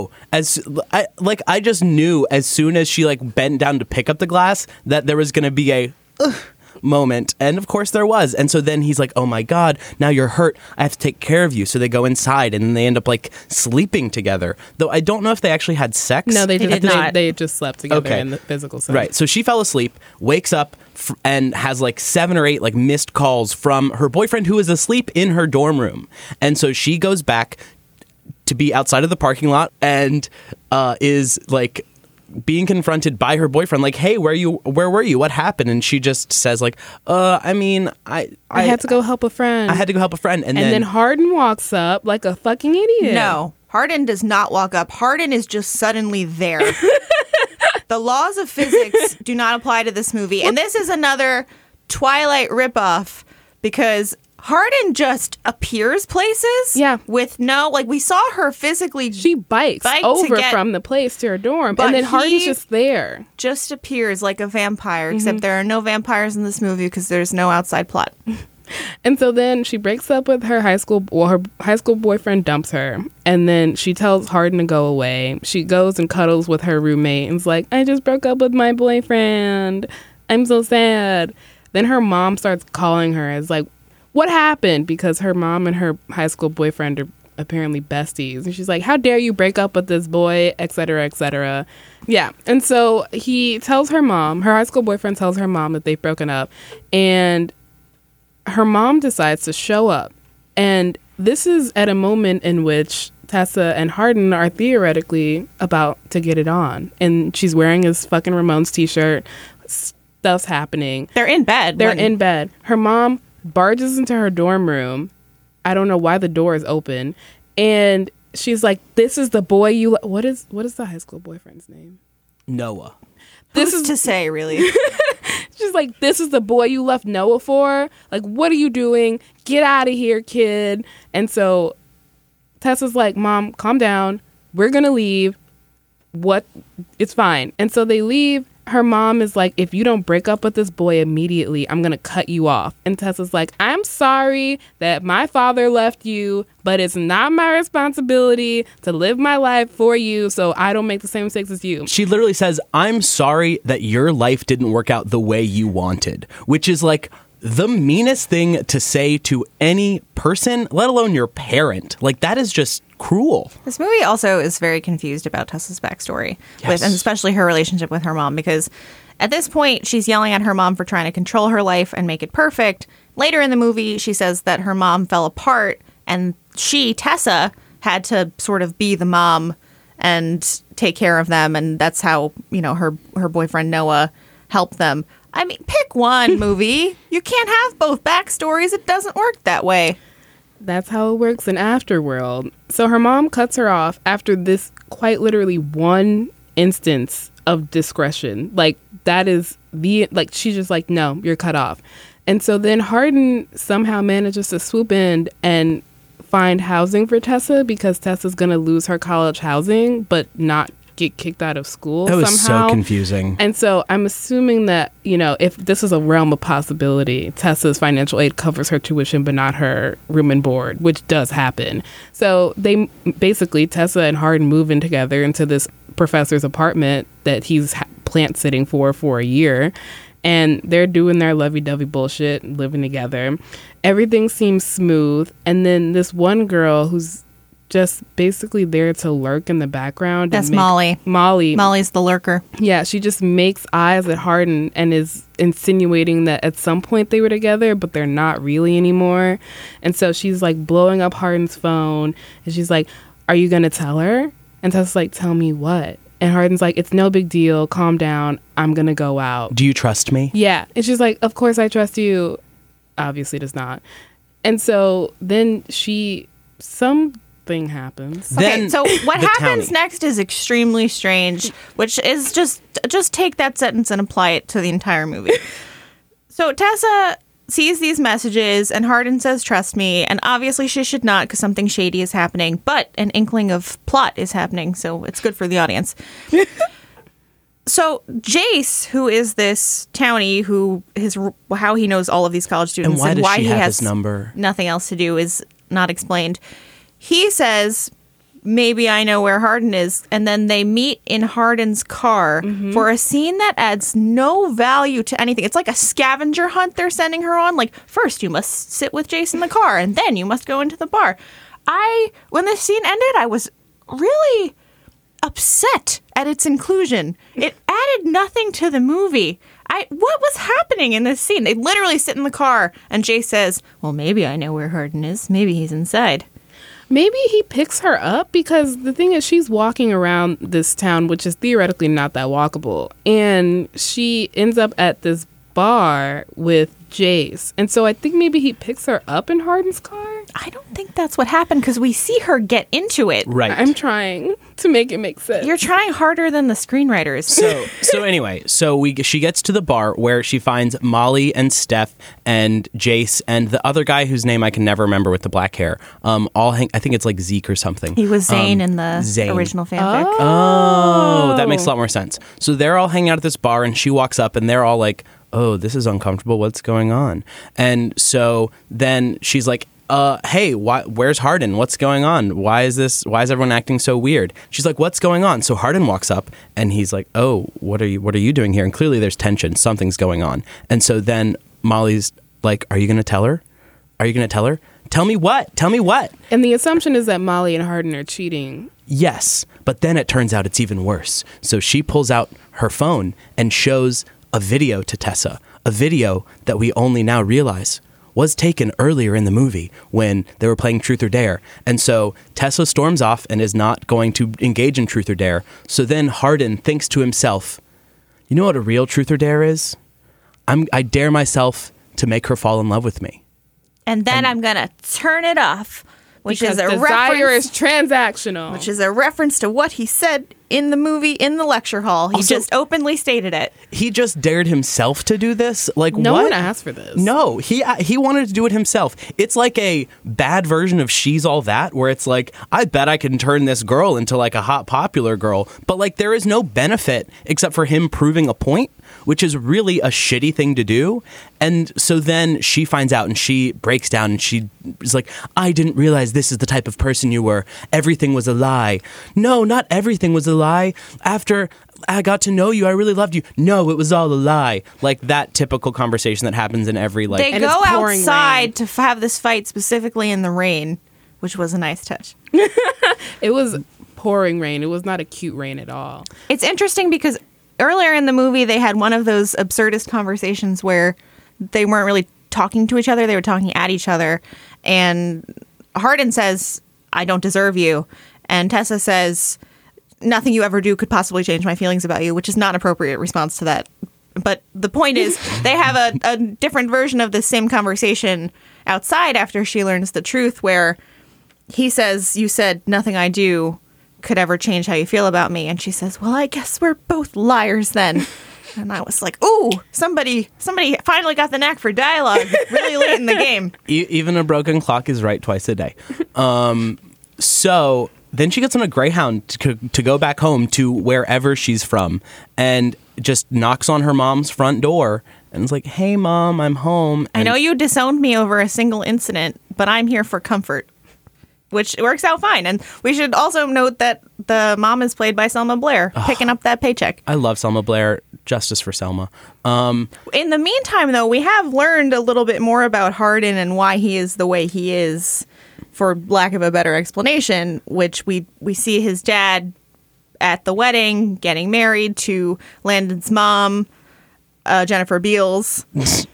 Speaker 6: I just knew as soon as she like bent down to pick up the glass that there was going to be a moment. And of course there was. And so then he's like, oh my God, now you're hurt. I have to take care of you. So they go inside and then they end up like sleeping together. Though I don't know if they actually had sex.
Speaker 5: No, they
Speaker 4: did not.
Speaker 5: They just slept together
Speaker 6: Okay.
Speaker 5: in the physical sense.
Speaker 6: Right. So she fell asleep, wakes up and has like 7 or 8 like missed calls from her boyfriend who is asleep in her dorm room. And so she goes back to be outside of the parking lot and is like being confronted by her boyfriend, like, hey, where were you? What happened? And she just says like, I
Speaker 5: had to go help a friend.
Speaker 6: I had to go help a friend. And
Speaker 5: then Hardin walks up like a fucking idiot.
Speaker 4: No, Hardin does not walk up. Hardin is just suddenly there. The laws of physics do not apply to this movie. And this is another Twilight ripoff because Hardin just appears places.
Speaker 5: Yeah.
Speaker 4: With we saw her physically.
Speaker 5: She bikes over from the place to her dorm.
Speaker 4: But
Speaker 5: And then Hardin's just there.
Speaker 4: Just appears like a vampire, except there are no vampires in this movie because there's no outside plot.
Speaker 5: And so then she breaks up with her high school boyfriend dumps her. And then she tells Hardin to go away. She goes and cuddles with her roommate and is like, I just broke up with my boyfriend. I'm so sad. Then her mom starts calling her as like, what happened? Because her mom and her high school boyfriend are apparently besties. And she's like, how dare you break up with this boy, et cetera, et cetera. Yeah. And so he tells her mom, her high school boyfriend tells her mom that they've broken up. And her mom decides to show up. And this is at a moment in which Tessa and Hardin are theoretically about to get it on. And she's wearing his fucking Ramones t-shirt. Stuff's happening.
Speaker 4: They're in bed.
Speaker 5: They're in bed. Her mom barges into her dorm room. I don't know why the door is open. And she's like, this is the boy you... What is the high school boyfriend's name?
Speaker 6: Noah.
Speaker 4: This is to say, really.
Speaker 5: She's like, this is the boy you left Noah for? Like, what are you doing? Get out of here, kid. And so Tessa's like, Mom, calm down. We're going to leave. It's fine. And so they leave. Her mom is like, if you don't break up with this boy immediately, I'm going to cut you off. And Tessa's like, I'm sorry that my father left you, but it's not my responsibility to live my life for you so I don't make the same mistakes as you.
Speaker 6: She literally says, I'm sorry that your life didn't work out the way you wanted, which is like the meanest thing to say to any person, let alone your parent. Like, that is just cruel.
Speaker 4: This movie also is very confused about Tessa's backstory,
Speaker 6: Yes.
Speaker 4: and especially her relationship with her mom, because at this point, she's yelling at her mom for trying to control her life and make it perfect. Later in the movie, she says that her mom fell apart, and she, Tessa, had to sort of be the mom and take care of them, and that's how, her boyfriend Noah helped them. I mean, pick one, movie. You can't have both backstories. It doesn't work that way.
Speaker 5: That's how it works in Afterworld. So her mom cuts her off after this quite literally one instance of discretion. Like, that is she's just like, no, you're cut off. And so then Hardin somehow manages to swoop in and find housing for Tessa because Tessa's going to lose her college housing, but not get kicked out of school
Speaker 6: That was
Speaker 5: somehow.
Speaker 6: so confusing.
Speaker 5: And so I'm assuming that, if this is a realm of possibility, Tessa's financial aid covers her tuition but not her room and board, which does happen. So they basically, Tessa and Hardin move in together into this professor's apartment that he's plant sitting for a year. And they're doing their lovey-dovey bullshit, living together. Everything seems smooth. And then this one girl who's just basically there to lurk in the background.
Speaker 4: That's Molly. Molly's the lurker.
Speaker 5: Yeah, she just makes eyes at Hardin and is insinuating that at some point they were together, but they're not really anymore. And so she's like blowing up Hardin's phone. And she's like, are you going to tell her? And Tessa's like, tell me what? And Hardin's like, it's no big deal. Calm down. I'm going to go out.
Speaker 6: Do you trust me?
Speaker 5: Yeah. And she's like, of course I trust you. Obviously does not. And so then something happens.
Speaker 4: Okay, so what happens next is extremely strange, which is just take that sentence and apply it to the entire movie. So Tessa sees these messages and Hardin says, trust me. And obviously she should not because something shady is happening, but an inkling of plot is happening. So it's good for the audience. So Jace, who is this townie how he knows all of these college students
Speaker 6: and why
Speaker 4: he
Speaker 6: have
Speaker 4: has
Speaker 6: his number?
Speaker 4: Nothing else to do is not explained. He says, maybe I know where Hardin is. And then they meet in Hardin's car for a scene that adds no value to anything. It's like a scavenger hunt they're sending her on. Like, first you must sit with Jace in the car, and then you must go into the bar. When this scene ended, I was really upset at its inclusion. It added nothing to the movie. What was happening in this scene? They literally sit in the car, and Jace says, well, maybe I know where Hardin is. Maybe he's inside.
Speaker 5: Maybe he picks her up because the thing is she's walking around this town, which is theoretically not that walkable. And she ends up at this bar with Jace. And so I think maybe he picks her up in Hardin's car.
Speaker 4: I don't think that's what happened because we see her get into it.
Speaker 6: Right.
Speaker 5: I'm trying to make it make sense.
Speaker 4: You're trying harder than the screenwriters.
Speaker 6: So anyway, she gets to the bar where she finds Molly and Steph and Jace and the other guy whose name I can never remember with the black hair. I think it's like Zeke or something.
Speaker 4: He was Zane in the original fanfic.
Speaker 6: Oh, that makes a lot more sense. So they're all hanging out at this bar and she walks up and they're all like, oh, this is uncomfortable. What's going on? And so then she's like, hey, where's Hardin? What's going on? Why is everyone acting so weird? She's like, what's going on? So Hardin walks up and he's like, oh, what are you doing here? And clearly there's tension. Something's going on. And so then Molly's like, are you going to tell her? Are you going to tell her? Tell me what? Tell me what?
Speaker 5: And the assumption is that Molly and Hardin are cheating.
Speaker 6: Yes. But then it turns out it's even worse. So she pulls out her phone and shows a video to Tessa, a video that we only now realize was taken earlier in the movie when they were playing Truth or Dare. And so Tessa storms off and is not going to engage in Truth or Dare. So then Hardin thinks to himself, you know what a real Truth or Dare is? I dare myself to make her fall in love with me.
Speaker 4: And then I'm going to turn it off, which
Speaker 5: because
Speaker 4: is a
Speaker 5: desire
Speaker 4: reference,
Speaker 5: is transactional.
Speaker 4: which is a reference to what he said in the movie in the lecture hall. He
Speaker 6: Also,
Speaker 4: just openly stated it.
Speaker 6: He just dared himself to do this? Like,
Speaker 5: No
Speaker 6: what?
Speaker 5: one asked for this.
Speaker 6: No, he wanted to do it himself. It's like a bad version of She's All That, where it's like, I bet I can turn this girl into like a hot popular girl, but like there is no benefit except for him proving a point, which is really a shitty thing to do. And so then she finds out and she breaks down and she is like, I didn't realize this is the type of person you were. Everything was a lie. No, not everything was a lie. After I got to know you, I really loved you. No, it was all a lie. Like that typical conversation that happens in every like.
Speaker 4: They
Speaker 5: And
Speaker 4: go
Speaker 5: it's pouring
Speaker 4: outside
Speaker 5: rain.
Speaker 4: to have this fight specifically in the rain, which was a nice touch.
Speaker 5: It was pouring rain. It was not a cute rain at all.
Speaker 4: It's interesting because earlier in the movie, they had one of those absurdist conversations where they weren't really talking to each other. They were talking at each other. And Hardin says, I don't deserve you. And Tessa says, nothing you ever do could possibly change my feelings about you, which is not an appropriate response to that. But the point is, they have a different version of the same conversation outside after she learns the truth, where he says, you said nothing I do could ever change how you feel about me. And she says, well, I guess we're both liars then. And I was like, ooh, somebody finally got the knack for dialogue really late in the game.
Speaker 6: Even a broken clock is right twice a day. So then she gets on a Greyhound to go back home to wherever she's from and just knocks on her mom's front door and is like, hey, Mom, I'm home.
Speaker 4: I know you disowned me over a single incident, but I'm here for comfort. which works out fine. And we should also note that the mom is played by Selma Blair, picking up that paycheck.
Speaker 6: I love Selma Blair. Justice for Selma.
Speaker 4: In the meantime, though, we have learned a little bit more about Hardin and why he is the way he is, for lack of a better explanation, which we see his dad at the wedding getting married to Landon's mom, Jennifer Beals.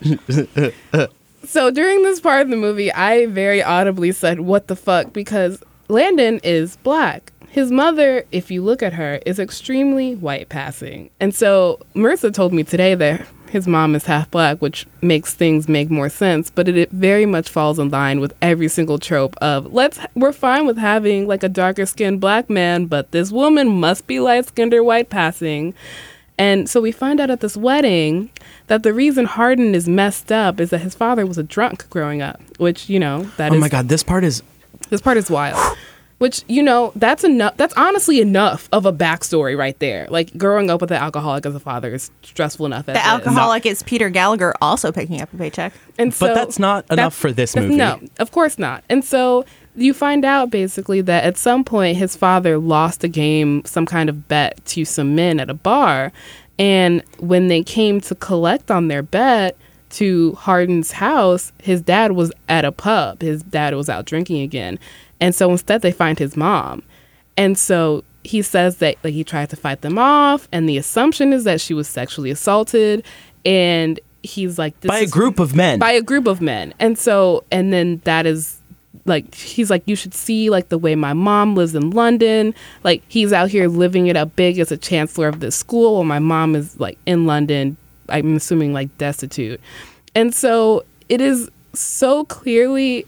Speaker 5: So during this part of the movie, I very audibly said, "What the fuck?" Because Landon is black. His mother, if you look at her, is extremely white passing. And so Marissa told me today that his mom is half black, which makes things make more sense, but it very much falls in line with every single trope of we're fine with having like a darker skinned black man, but this woman must be light skinned or white passing. And so we find out at this wedding that the reason Hardin is messed up is that his father was a drunk growing up, which, that is...
Speaker 6: Oh my God, this part is
Speaker 5: wild. Which, that's enough. That's honestly enough of a backstory right there. Like, growing up with an alcoholic as a father is stressful enough.
Speaker 4: The alcoholic is Peter Gallagher also picking up a paycheck.
Speaker 5: And so
Speaker 6: but that's not enough for this movie.
Speaker 5: No, of course not. And so you find out basically that at some point his father lost a game, some kind of bet to some men at a bar. And when they came to collect on their bet to Hardin's house, his dad was at a pub. His dad was out drinking again. And so instead they find his mom. And so he says that he tried to fight them off. And the assumption is that she was sexually assaulted. And he's like...
Speaker 6: By a group of men.
Speaker 5: By a group of men. And so, and then that is he's like, you should see the way my mom lives in London. Like, he's out here living it up big as a chancellor of this school while my mom is in London, I'm assuming destitute. And so it is so clearly...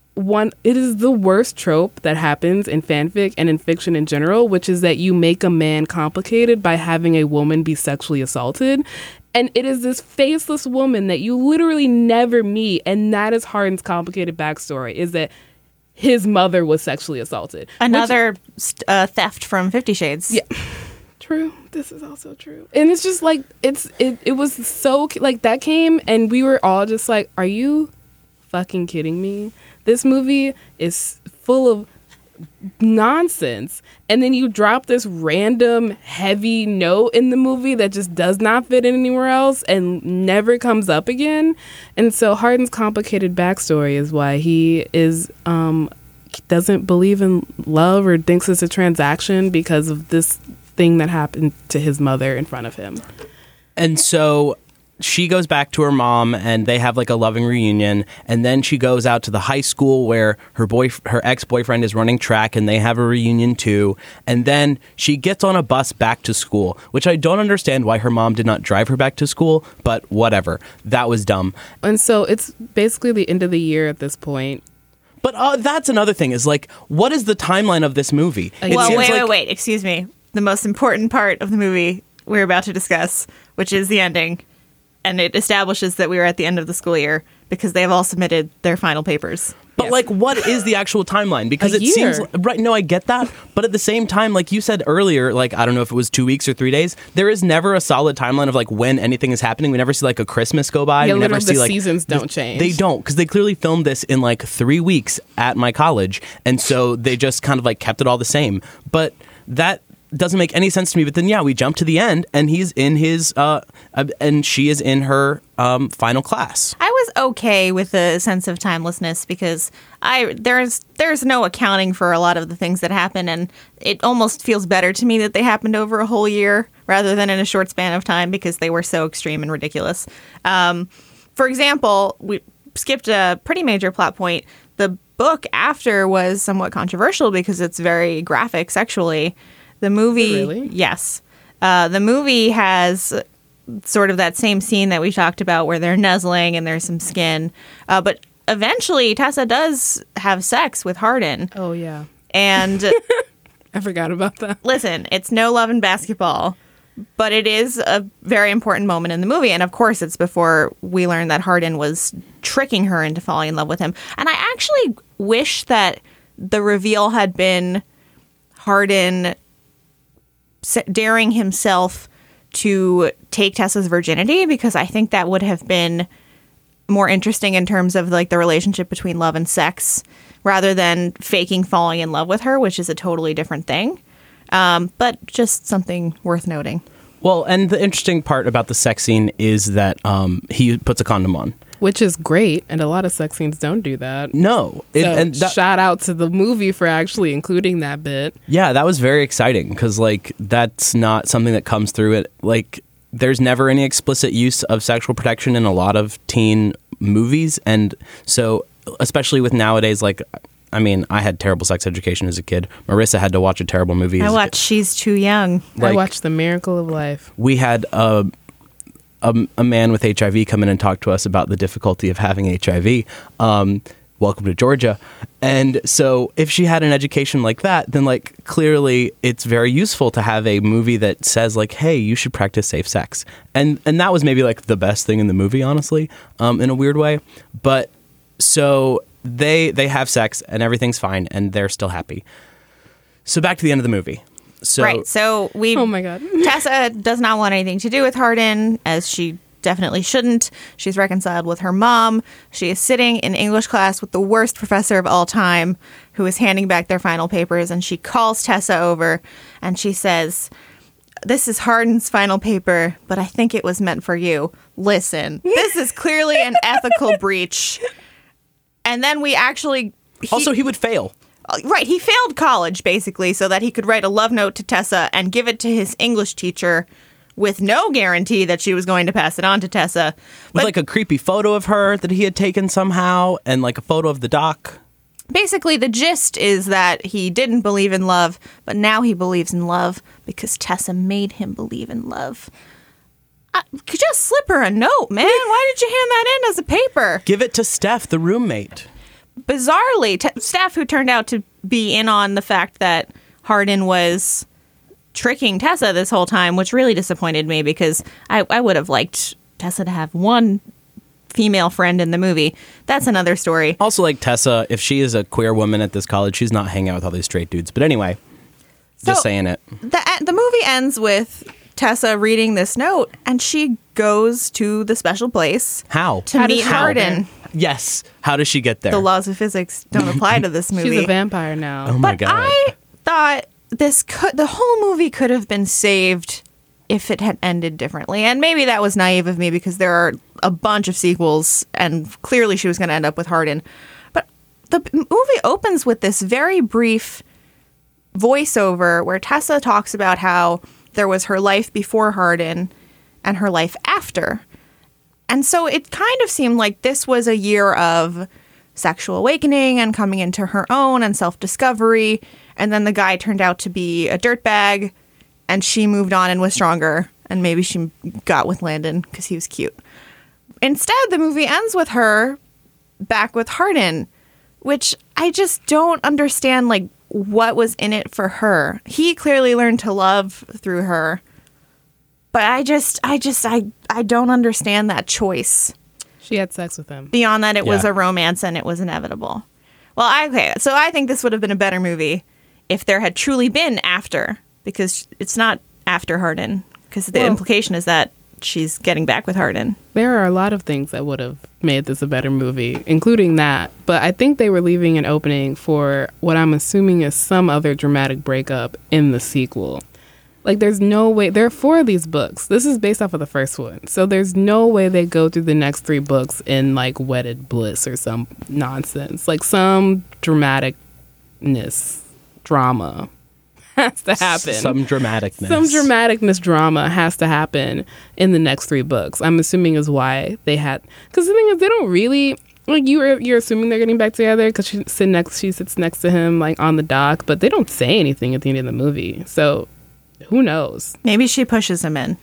Speaker 5: it is the worst trope that happens in fanfic and in fiction in general, which is that you make a man complicated by having a woman be sexually assaulted. And it is this faceless woman that you literally never meet. And that is Hardin's complicated backstory, is that his mother was sexually assaulted.
Speaker 4: Another theft from 50 Shades.
Speaker 5: Yeah. True. This is also true. And it's just it was so that came and we were all just like, are you fucking kidding me? This movie is full of nonsense. And then you drop this random heavy note in the movie that just does not fit anywhere else and never comes up again. And so Hardin's complicated backstory is why he is doesn't believe in love or thinks it's a transaction because of this thing that happened to his mother in front of him.
Speaker 6: And so she goes back to her mom and they have a loving reunion, and then she goes out to the high school where her ex-boyfriend is running track and they have a reunion too. And then she gets on a bus back to school, which I don't understand why her mom did not drive her back to school, but whatever. That was dumb.
Speaker 5: And so it's basically the end of the year at this point.
Speaker 6: But that's another thing is what is the timeline of this movie?
Speaker 4: Well, wait. Excuse me. The most important part of the movie we're about to discuss, which is the ending. And it establishes that we are at the end of the school year because they have all submitted their final papers.
Speaker 6: But what is the actual timeline? Because it seems right. No, I get that. But at the same time, like you said earlier, I don't know if it was 2 weeks or 3 days. There is never a solid timeline of when anything is happening. We never see a Christmas go by.
Speaker 5: Yeah,
Speaker 6: we never see
Speaker 5: the seasons don't change.
Speaker 6: They don't, because they clearly filmed this in 3 weeks at my college, and so they just kind of kept it all the same. But that doesn't make any sense to me. But then we jump to the end and he's in his and she is in her final class.
Speaker 4: I was okay with the sense of timelessness because there's no accounting for a lot of the things that happen, and it almost feels better to me that they happened over a whole year rather than in a short span of time because they were so extreme and ridiculous. For example, we skipped a pretty major plot point. The book after was somewhat controversial because it's very graphic sexually. The movie,
Speaker 5: really?
Speaker 4: Yes. The movie has sort of that same scene that we talked about where they're nuzzling and there's some skin. But eventually Tessa does have sex with Hardin.
Speaker 5: Oh, yeah.
Speaker 4: And
Speaker 5: I forgot about that.
Speaker 4: Listen, it's no love and basketball, but it is a very important moment in the movie. And of course, it's before we learn that Hardin was tricking her into falling in love with him. And I actually wish that the reveal had been Hardin daring himself to take Tessa's virginity, because I think that would have been more interesting in terms of like the relationship between love and sex rather than faking falling in love with her, which is a totally different thing. But just something worth noting.
Speaker 6: Well, and the interesting part about the sex scene is that he puts a condom on.
Speaker 5: Which is great, and a lot of sex scenes don't do that.
Speaker 6: No.
Speaker 5: Shout out to the movie for actually including that bit.
Speaker 6: Yeah, that was very exciting because, like, that's not something that comes through it. Like, there's never any explicit use of sexual protection in a lot of teen movies. And so, especially with nowadays, like, I mean, I had terrible sex education as a kid. Marissa had to watch a terrible movie.
Speaker 4: I watched She's Too Young.
Speaker 5: I watched The Miracle of Life.
Speaker 6: We had a man with HIV come in and talk to us about the difficulty of having HIV. Welcome to Georgia. And so if she had an education like that, then like clearly it's very useful to have a movie that says like, hey, you should practice safe sex. And that was maybe like the best thing in the movie, honestly, in a weird way. But so they have sex and everything's fine and they're still happy. So back to the end of the movie.
Speaker 4: So
Speaker 5: oh my God.
Speaker 4: Tessa does not want anything to do with Hardin, as she definitely shouldn't. She's reconciled with her mom. She is sitting in English class with the worst professor of all time, who is handing back their final papers, and she calls Tessa over and she says, "This is Hardin's final paper, but I think it was meant for you. Listen, this is clearly an ethical breach." And then we actually...
Speaker 6: Also, he would fail.
Speaker 4: Right, he failed college, basically, so that he could write a love note to Tessa and give it to his English teacher with no guarantee that she was going to pass it on to Tessa.
Speaker 6: With like a creepy photo of her that he had taken somehow, and like a photo of the doc.
Speaker 4: Basically, the gist is that he didn't believe in love, but now he believes in love because Tessa made him believe in love. Just slip her a note, man. Why did you hand that in as a paper?
Speaker 6: Give it to Steph, the roommate.
Speaker 4: Bizarrely, Steph, who turned out to be in on the fact that Hardin was tricking Tessa this whole time, which really disappointed me because I would have liked Tessa to have one female friend in the movie. That's another story.
Speaker 6: Also, like Tessa, if she is a queer woman at this college, she's not hanging out with all these straight dudes. But anyway, just saying it.
Speaker 4: The movie ends with Tessa reading this note, and she goes to the special place.
Speaker 6: How?
Speaker 4: To meet Hardin.
Speaker 6: Yes. How does she get there?
Speaker 4: The laws of physics don't apply to this movie.
Speaker 5: She's a vampire now.
Speaker 6: Oh my God.
Speaker 4: I thought the whole movie could have been saved if it had ended differently. And maybe that was naive of me because there are a bunch of sequels and clearly she was going to end up with Hardin. But the movie opens with this very brief voiceover where Tessa talks about how there was her life before Hardin and her life after. And so it kind of seemed like this was a year of sexual awakening and coming into her own and self-discovery. And then the guy turned out to be a dirtbag and she moved on and was stronger. And maybe she got with Landon because he was cute. Instead, the movie ends with her back with Hardin, which I just don't understand, like, what was in it for her. He clearly learned to love through her. But I don't understand that choice.
Speaker 5: She had sex with him.
Speaker 4: Beyond that, it was a romance and it was inevitable. Well, so I think this would have been a better movie if there had truly been after, because it's not after Hardin, because the implication is that she's getting back with Hardin.
Speaker 5: There are a lot of things that would have made this a better movie, including that. But I think they were leaving an opening for what I'm assuming is some other dramatic breakup in the sequel. Like, there's no way. There are 4 of these books. This is based off of the first one. So there's no way they go through the next 3 books in, like, wedded bliss or some nonsense. Like, some dramaticness drama has to happen.
Speaker 6: Some dramaticness.
Speaker 5: Some dramaticness drama has to happen in the next 3 books. I'm assuming is why they had... Because the thing is, they don't really... Like, you're assuming they're getting back together because she sits next to him, like, on the dock. But they don't say anything at the end of the movie. So... who knows?
Speaker 4: Maybe she pushes him in.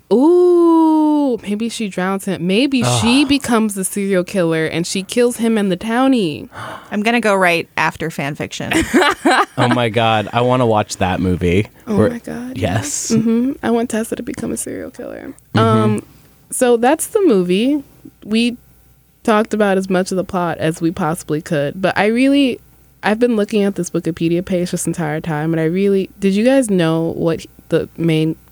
Speaker 5: Ooh, maybe she drowns him. Maybe she becomes the serial killer and she kills him and the townie.
Speaker 4: I'm going to go right after fan fiction.
Speaker 6: Oh my God. I want to watch that movie.
Speaker 5: Oh my God.
Speaker 6: Yes.
Speaker 5: Mm-hmm. I want Tessa to become a serial killer. So that's the movie. We talked about as much of the plot as we possibly could. But I've been looking at this Wikipedia page this entire time, and did you guys know what the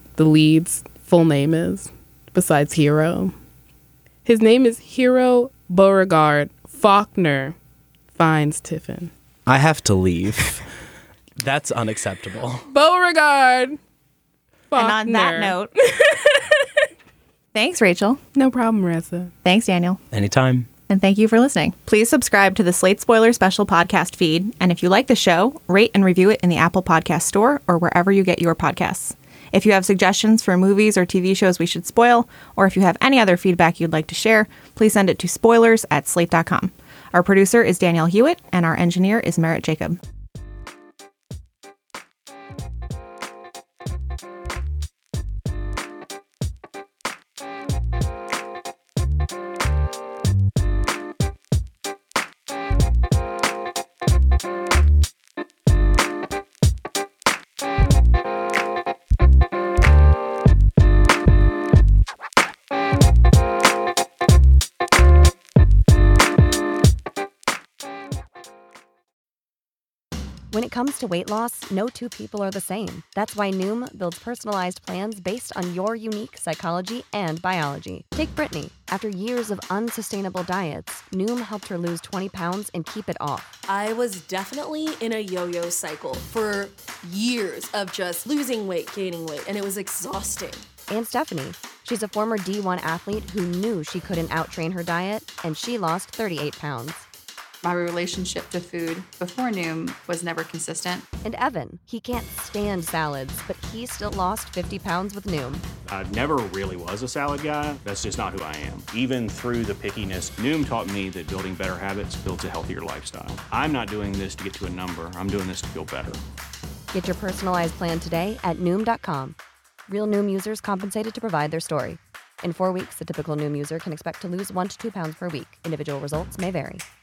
Speaker 5: lead's full name is besides Hero? His name is Hero Beauregard, Faulkner finds Tiffin.
Speaker 6: I have to leave. That's unacceptable.
Speaker 5: Beauregard, Faulkner.
Speaker 4: And on that note, thanks, Rachel.
Speaker 5: No problem, Marissa.
Speaker 4: Thanks, Daniel.
Speaker 6: Anytime.
Speaker 4: And thank you for listening. Please subscribe to the Slate Spoiler Special podcast feed. And if you like the show, rate and review it in the Apple Podcast Store or wherever you get your podcasts. If you have suggestions for movies or TV shows we should spoil, or if you have any other feedback you'd like to share, please send it to spoilers@slate.com. Our producer is Danielle Hewitt, and our engineer is Merritt Jacob.
Speaker 7: When it comes to weight loss, no two people are the same. That's why Noom builds personalized plans based on your unique psychology and biology. Take Brittany. After years of unsustainable diets, Noom helped her lose 20 pounds and keep it off.
Speaker 8: I was definitely in a yo-yo cycle for years of just losing weight, gaining weight, and it was exhausting.
Speaker 7: And Stephanie. She's a former D1 athlete who knew she couldn't out-train her diet, and she lost 38 pounds.
Speaker 9: My relationship to food before Noom was never consistent.
Speaker 7: And Evan, he can't stand salads, but he still lost 50 pounds with Noom.
Speaker 10: I never really was a salad guy. That's just not who I am. Even through the pickiness, Noom taught me that building better habits builds a healthier lifestyle. I'm not doing this to get to a number. I'm doing this to feel better.
Speaker 7: Get your personalized plan today at Noom.com. Real Noom users compensated to provide their story. In 4 weeks, the typical Noom user can expect to lose 1 to 2 pounds per week. Individual results may vary.